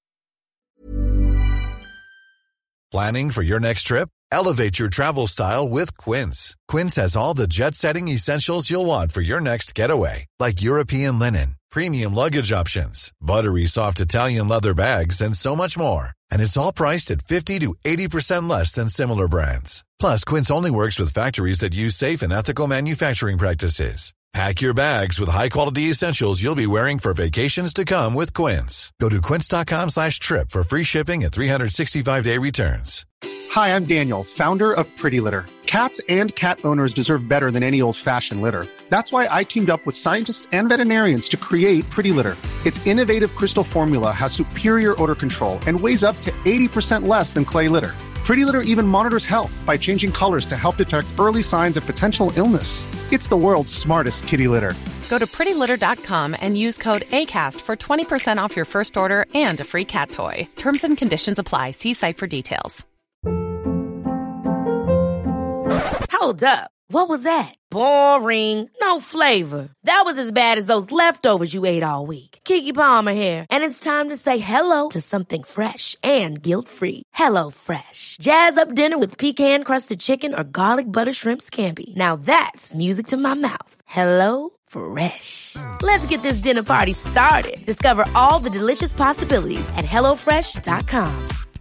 Planning for your next trip? Elevate your travel style with Quince. Quince has all the jet-setting essentials you'll want for your next getaway, like European linen, premium luggage options, buttery soft Italian leather bags, and so much more. And it's all priced at fifty to eighty percent less than similar brands. Plus, Quince only works with factories that use safe and ethical manufacturing practices. Pack your bags with high-quality essentials you'll be wearing for vacations to come with Quince. Go to quince.com slash trip for free shipping and three sixty-five day returns. Hi, I'm Daniel, founder of Pretty Litter. Cats and cat owners deserve better than any old-fashioned litter. That's why I teamed up with scientists and veterinarians to create Pretty Litter. Its innovative crystal formula has superior odor control and weighs up to eighty percent less than clay litter. Pretty Litter even monitors health by changing colors to help detect early signs of potential illness. It's the world's smartest kitty litter. Go to pretty litter dot com and use code ACAST for twenty percent off your first order and a free cat toy. Terms and conditions apply. See site for details. Hold up. What was that? Boring. No flavor. That was as bad as those leftovers you ate all week. Keke Palmer here, and it's time to say hello to something fresh and guilt-free. Hello Fresh. Jazz up dinner with pecan-crusted chicken or garlic butter shrimp scampi. Now that's music to my mouth. Hello Fresh. Let's get this dinner party started. Discover all the delicious possibilities at hello fresh dot com.